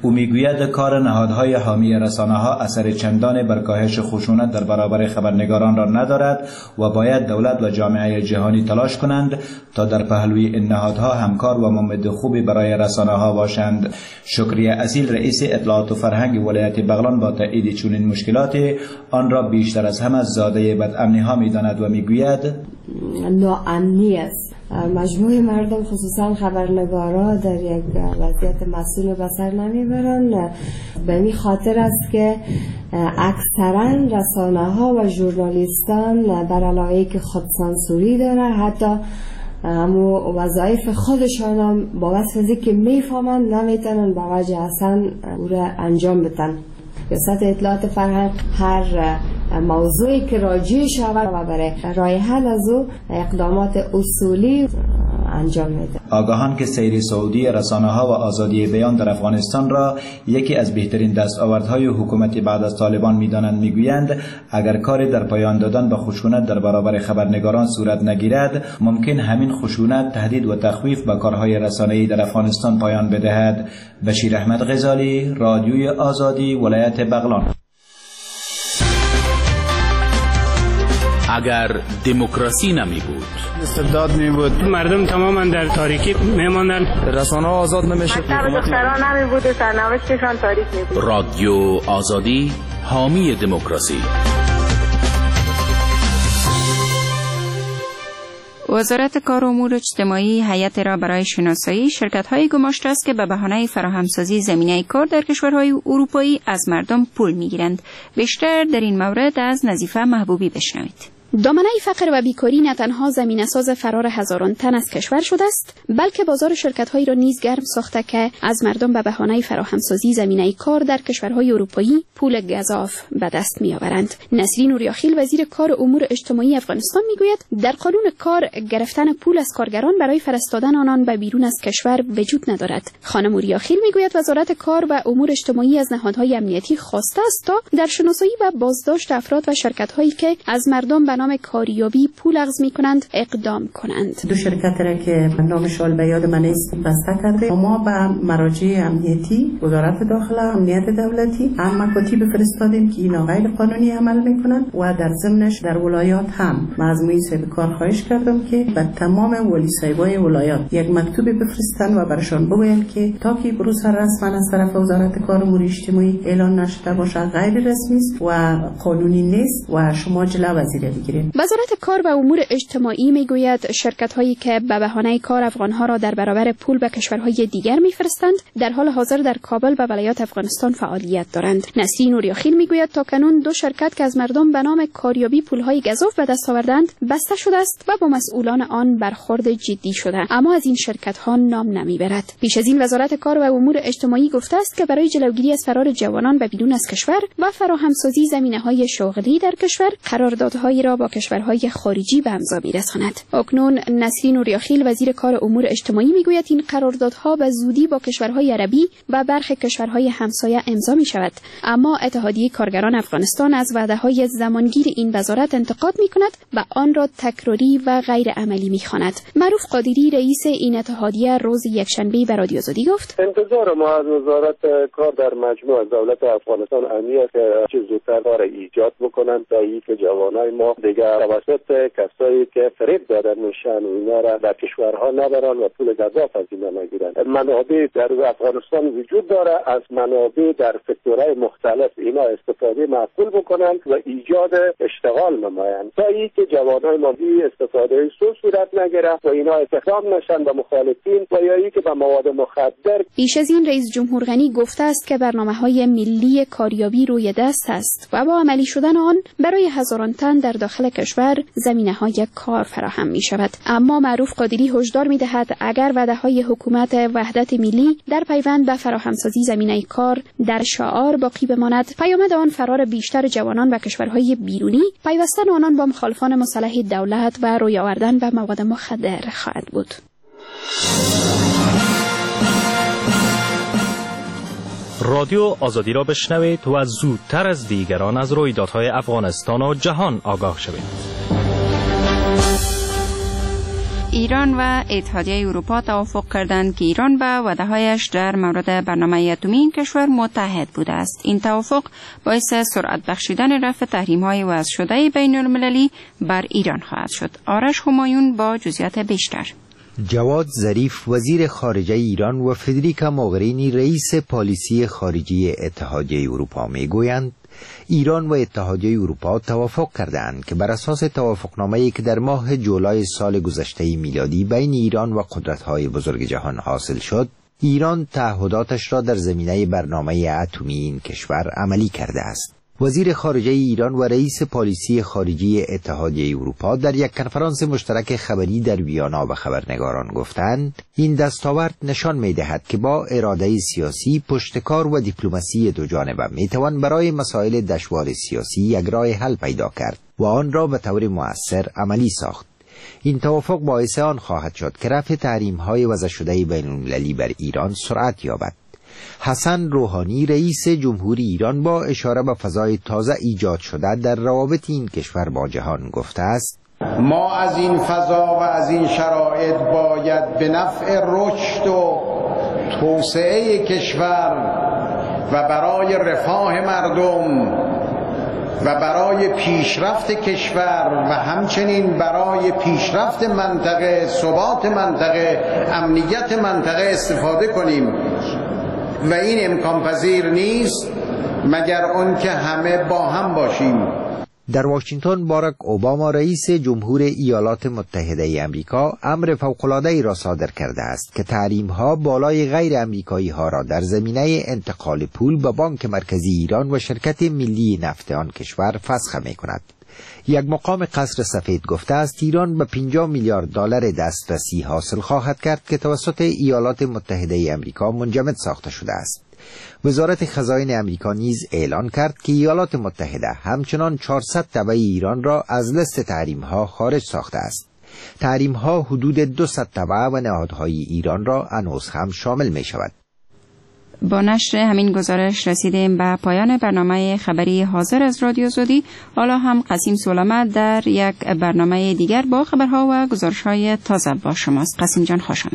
S27: او میگوید کار نهادهای حامی رسانه‌ها اثر چندانی بر کاهش خشونت در برابر خبرنگاران را ندارد و باید دولت و جامعه جهانی تلاش کنند تا در پهلوی این نهادها همکار و ممد خوبی برای رسانه‌ها باشند. شکریه اصیل رئیس اطلاعات و فرهنگ ولایت بغلان با تایید چنین مشکلات آن را بیشتر از همه زاده بدامنی‌ها می‌داند و میگوید
S3: ناامنی است. مجموع مردم خصوصا خبرنگارا در یک وضعیت مسئول به سر نمیبرن. به این خاطر است که اکثرا رسانه‌ها و ژورنالیستان بر علاوه که خودسانسوری داره حتی امو وظایف خودشان هم با واسه که میفهمند نمیتونن با وجه اصلا او را انجام بدن. ریاست اطلاعات فرهنگ هر موضوعی که راجع شود و برای راه حل از او اقدامات اصولی انجام میده.
S27: آگاهان که سیر سعودی رسانه‌ها و آزادی بیان در افغانستان را یکی از بهترین دستاوردهای حکومت بعد از طالبان می‌دانند میگویند اگر کاری در پایان دادن به خشونت در برابر خبرنگاران صورت نگیرد ممکن همین خشونت تهدید و تخویف به کارهای رسانه‌ای در افغانستان پایان بدهد. بشیر احمد غزالی، رادیوی آزادی، ولایت بغلان.
S23: اگر دموکراسی نمی بود،
S5: استبداد می بود، مردم تماما در تاریکی می ماندن، رسانه ها آزاد نمیشد،
S6: دختران نمی بود، سرنوشتشان تاریک می بود.
S23: رادیو آزادی، حامی دموکراسی.
S14: وزارت کار و امور اجتماعی هیئت را برای شناسایی شرکت‌های گماشته است که به بهانه فراهمسازی زمینه کار در کشورهای اروپایی از مردم پول می‌گیرند. بیشتر در این مورد از نظیفه محبوبی بشنوید.
S15: دامنه فقر و بیکاری نه تنها زمینه‌ساز فرار هزاران تن از کشور شده است، بلکه بازار شرکت‌هایی را نیز گرم ساخته که از مردم به بهانه فراهمسازی زمینه کار در کشورهای اروپایی پول گزاف به دست می‌آورند. نسرین نوریاخیل وزیر کار و امور اجتماعی افغانستان می‌گوید در قانون کار گرفتن پول از کارگران برای فرستادن آنان به بیرون از کشور وجود ندارد. خانم نوریاخیل می‌گوید وزارت کار و امور اجتماعی از نهادهای امنیتی خواسته است تا در شناسایی و بازداشت افراد و شرکت‌هایی که از مردم به نام کاریابی پول اخذ می‌کنند اقدام کنند.
S16: دو شرکت را که نامشان به یاد من نیست بسته کرده، ما به مراجع امنیتی وزارت داخله امنیت دولتی هم مکاتیب فرستادیم که اینا غیر قانونی عمل میکنند و در ضمنش در ولایات هم مجموعه صاحب کار خواهش کردم که به تمام ولی صاحبای ولایات یک مکتوب بفرستن و برشان بگویند که تا که بروز رسما از طرف وزارت کار و امور اجتماعی اعلان نشده باشه غیر رسمی است و قانونی نیست و شما جلوه وزیر بگیرید.
S15: وزارت کار و امور اجتماعی میگوید شرکت‌هایی که به بهانه کار افغان‌ها را در برابر پول به کشورهای دیگر می‌فرستند در حال حاضر در کابل و ولایات افغانستان فعالیت دارند. نسرین نوریاخیل میگوید تا کنون دو شرکت که از مردم به نام کاریابی پول‌های گزاف به دست آوردند بسته شده است و با مسئولان آن برخورد جدی شده، اما از این شرکت‌ها نام نمیبرد. پیش از این وزارت کار و امور اجتماعی گفته است که برای جلوگیری از فرار جوانان به بیرون از کشور و فراهمسازی زمینه‌های شغلی در کشور قراردادهایی را با کشورهای خارجی به امضا می‌رساند. اکنون نسرین نوریاخیل وزیر کار و امور اجتماعی میگوید این قراردادها به زودی با کشورهای عربی و برخی کشورهای همسایه امضا می‌شود، اما اتحادیه کارگران افغانستان از وعده‌های زمانگیر این وزارت انتقاد می‌کند و آن را تکراری و غیر عملی می‌خواند. معروف قادری رئیس این اتحادیه روز یکشنبه به رادیو آزادی گفت:
S7: انتظار ما از وزارت کار در مجموع از دولت افغانستان امنیت که زودتر کار ایجاد بکنند تا اینکه جوانای ما دیگر توسط کسایی که فریب دادن میشن و اینا را در کشورها نبرن و پول گزاف از اینا نگیرن. منابع در افغانستان وجود داره، از منابع در سکتورهای مختلف اینا استفاده معقول بکنن و ایجاد اشتغال نمایند تا اینکه جوانای ما بی استفاده سو صورت نگیره و اینا استخدام نشن به مخالفین و یا اینکه به مواد مخدر.
S15: پیش از این رئیس جمهور غنی گفته است که برنامه‌های ملی کاریابی روی دست است و با عملی شدن آن برای هزاران تن در داخل کشور زمینه‌های کار فراهم می‌شود. اما معروف قادری هشدار می‌دهد اگر وعده‌های حکومت وحدت ملی در پیوند به فراهمسازی زمینه کار در شعار باقی بماند، پیامد آن فرار بیشتر جوانان به کشورهای بیرونی، پیوستن آنان با مخالفان مسلح دولت و روی آوردن به مواد مخدر خواهد بود.
S10: رادیو آزادی را بشنوید و زودتر از دیگران از رویدادهای افغانستان و جهان آگاه شوید.
S14: ایران و اتحادیه اروپا توافق کردند که ایران به وعده‌هایش در مورد برنامه اتمی این کشور متحد بوده است. این توافق باعث سرعت بخشیدن رفع تحریم‌های وضع شده بین‌المللی بر ایران خواهد شد. آرش همایون با جزئیات بیشتر.
S1: جواد ظریف وزیر خارجه ایران و فدریکا موغرینی رئیس پالیسی خارجی اتحادیه اروپا میگویند ایران و اتحادیه اروپا توافق کردند که بر اساس توافقنامه‌ای که در ماه جولای سال گذشته میلادی بین ایران و قدرت‌های بزرگ جهان حاصل شد، ایران تعهداتش را در زمینه برنامه اتمی این کشور عملی کرده است. وزیر خارجه ایران و رئیس پالیسی خارجی اتحادیه اروپا در یک کنفرانس مشترک خبری در ویانا به خبرنگاران گفتند این دستاورد نشان می‌دهد که با اراده سیاسی، پشتکار و دیپلماسی دو جانبه می‌توان برای مسائل دشوار سیاسی یک راه حل پیدا کرد و آن را به طور مؤثر عملی ساخت. این توافق باعث آن خواهد شد که رفع تحریم‌های وضع شده بین‌المللی بر ایران سرعت یابد. حسن روحانی رئیس جمهوری ایران با اشاره به فضای تازه ایجاد شده در روابط این کشور با جهان گفته است:
S4: ما از این فضا و از این شرایط باید به نفع رشد و توسعه کشور و برای رفاه مردم و برای پیشرفت کشور و همچنین برای پیشرفت منطقه، ثبات منطقه، امنیت منطقه استفاده کنیم و این امکان پذیر نیست مگر اون که همه با هم باشیم.
S1: در واشنگتن باراک اوباما رئیس جمهور ایالات متحده آمریکا امر فوق‌العاده‌ای را صادر کرده است که تحریم‌ها بالای غیر آمریکایی‌ها را در زمینه انتقال پول به بانک مرکزی ایران و شرکت ملی نفت آن کشور فسخ می‌کند. یک مقام قصر سفید گفته است ایران به 50 میلیارد دلار دسترسی حاصل خواهد کرد که توسط ایالات متحده آمریکا منجمد ساخته شده است. وزارت خزاین آمریکا نیز اعلان کرد که ایالات متحده همچنان 400 تبع ایران را از لیست تحریم‌ها خارج ساخته است. تحریم‌ها حدود 200 تبع و نهادهای ایران را هنوز هم شامل می‌شود.
S14: با نشر همین گزارش رسیدیم به پایان برنامه خبری حاضر از رادیو آزادی. حالا هم قاسم سلامت در یک برنامه دیگر با خبرها و گزارش‌های تازه با شماست. قاسم جان خوش آمدید.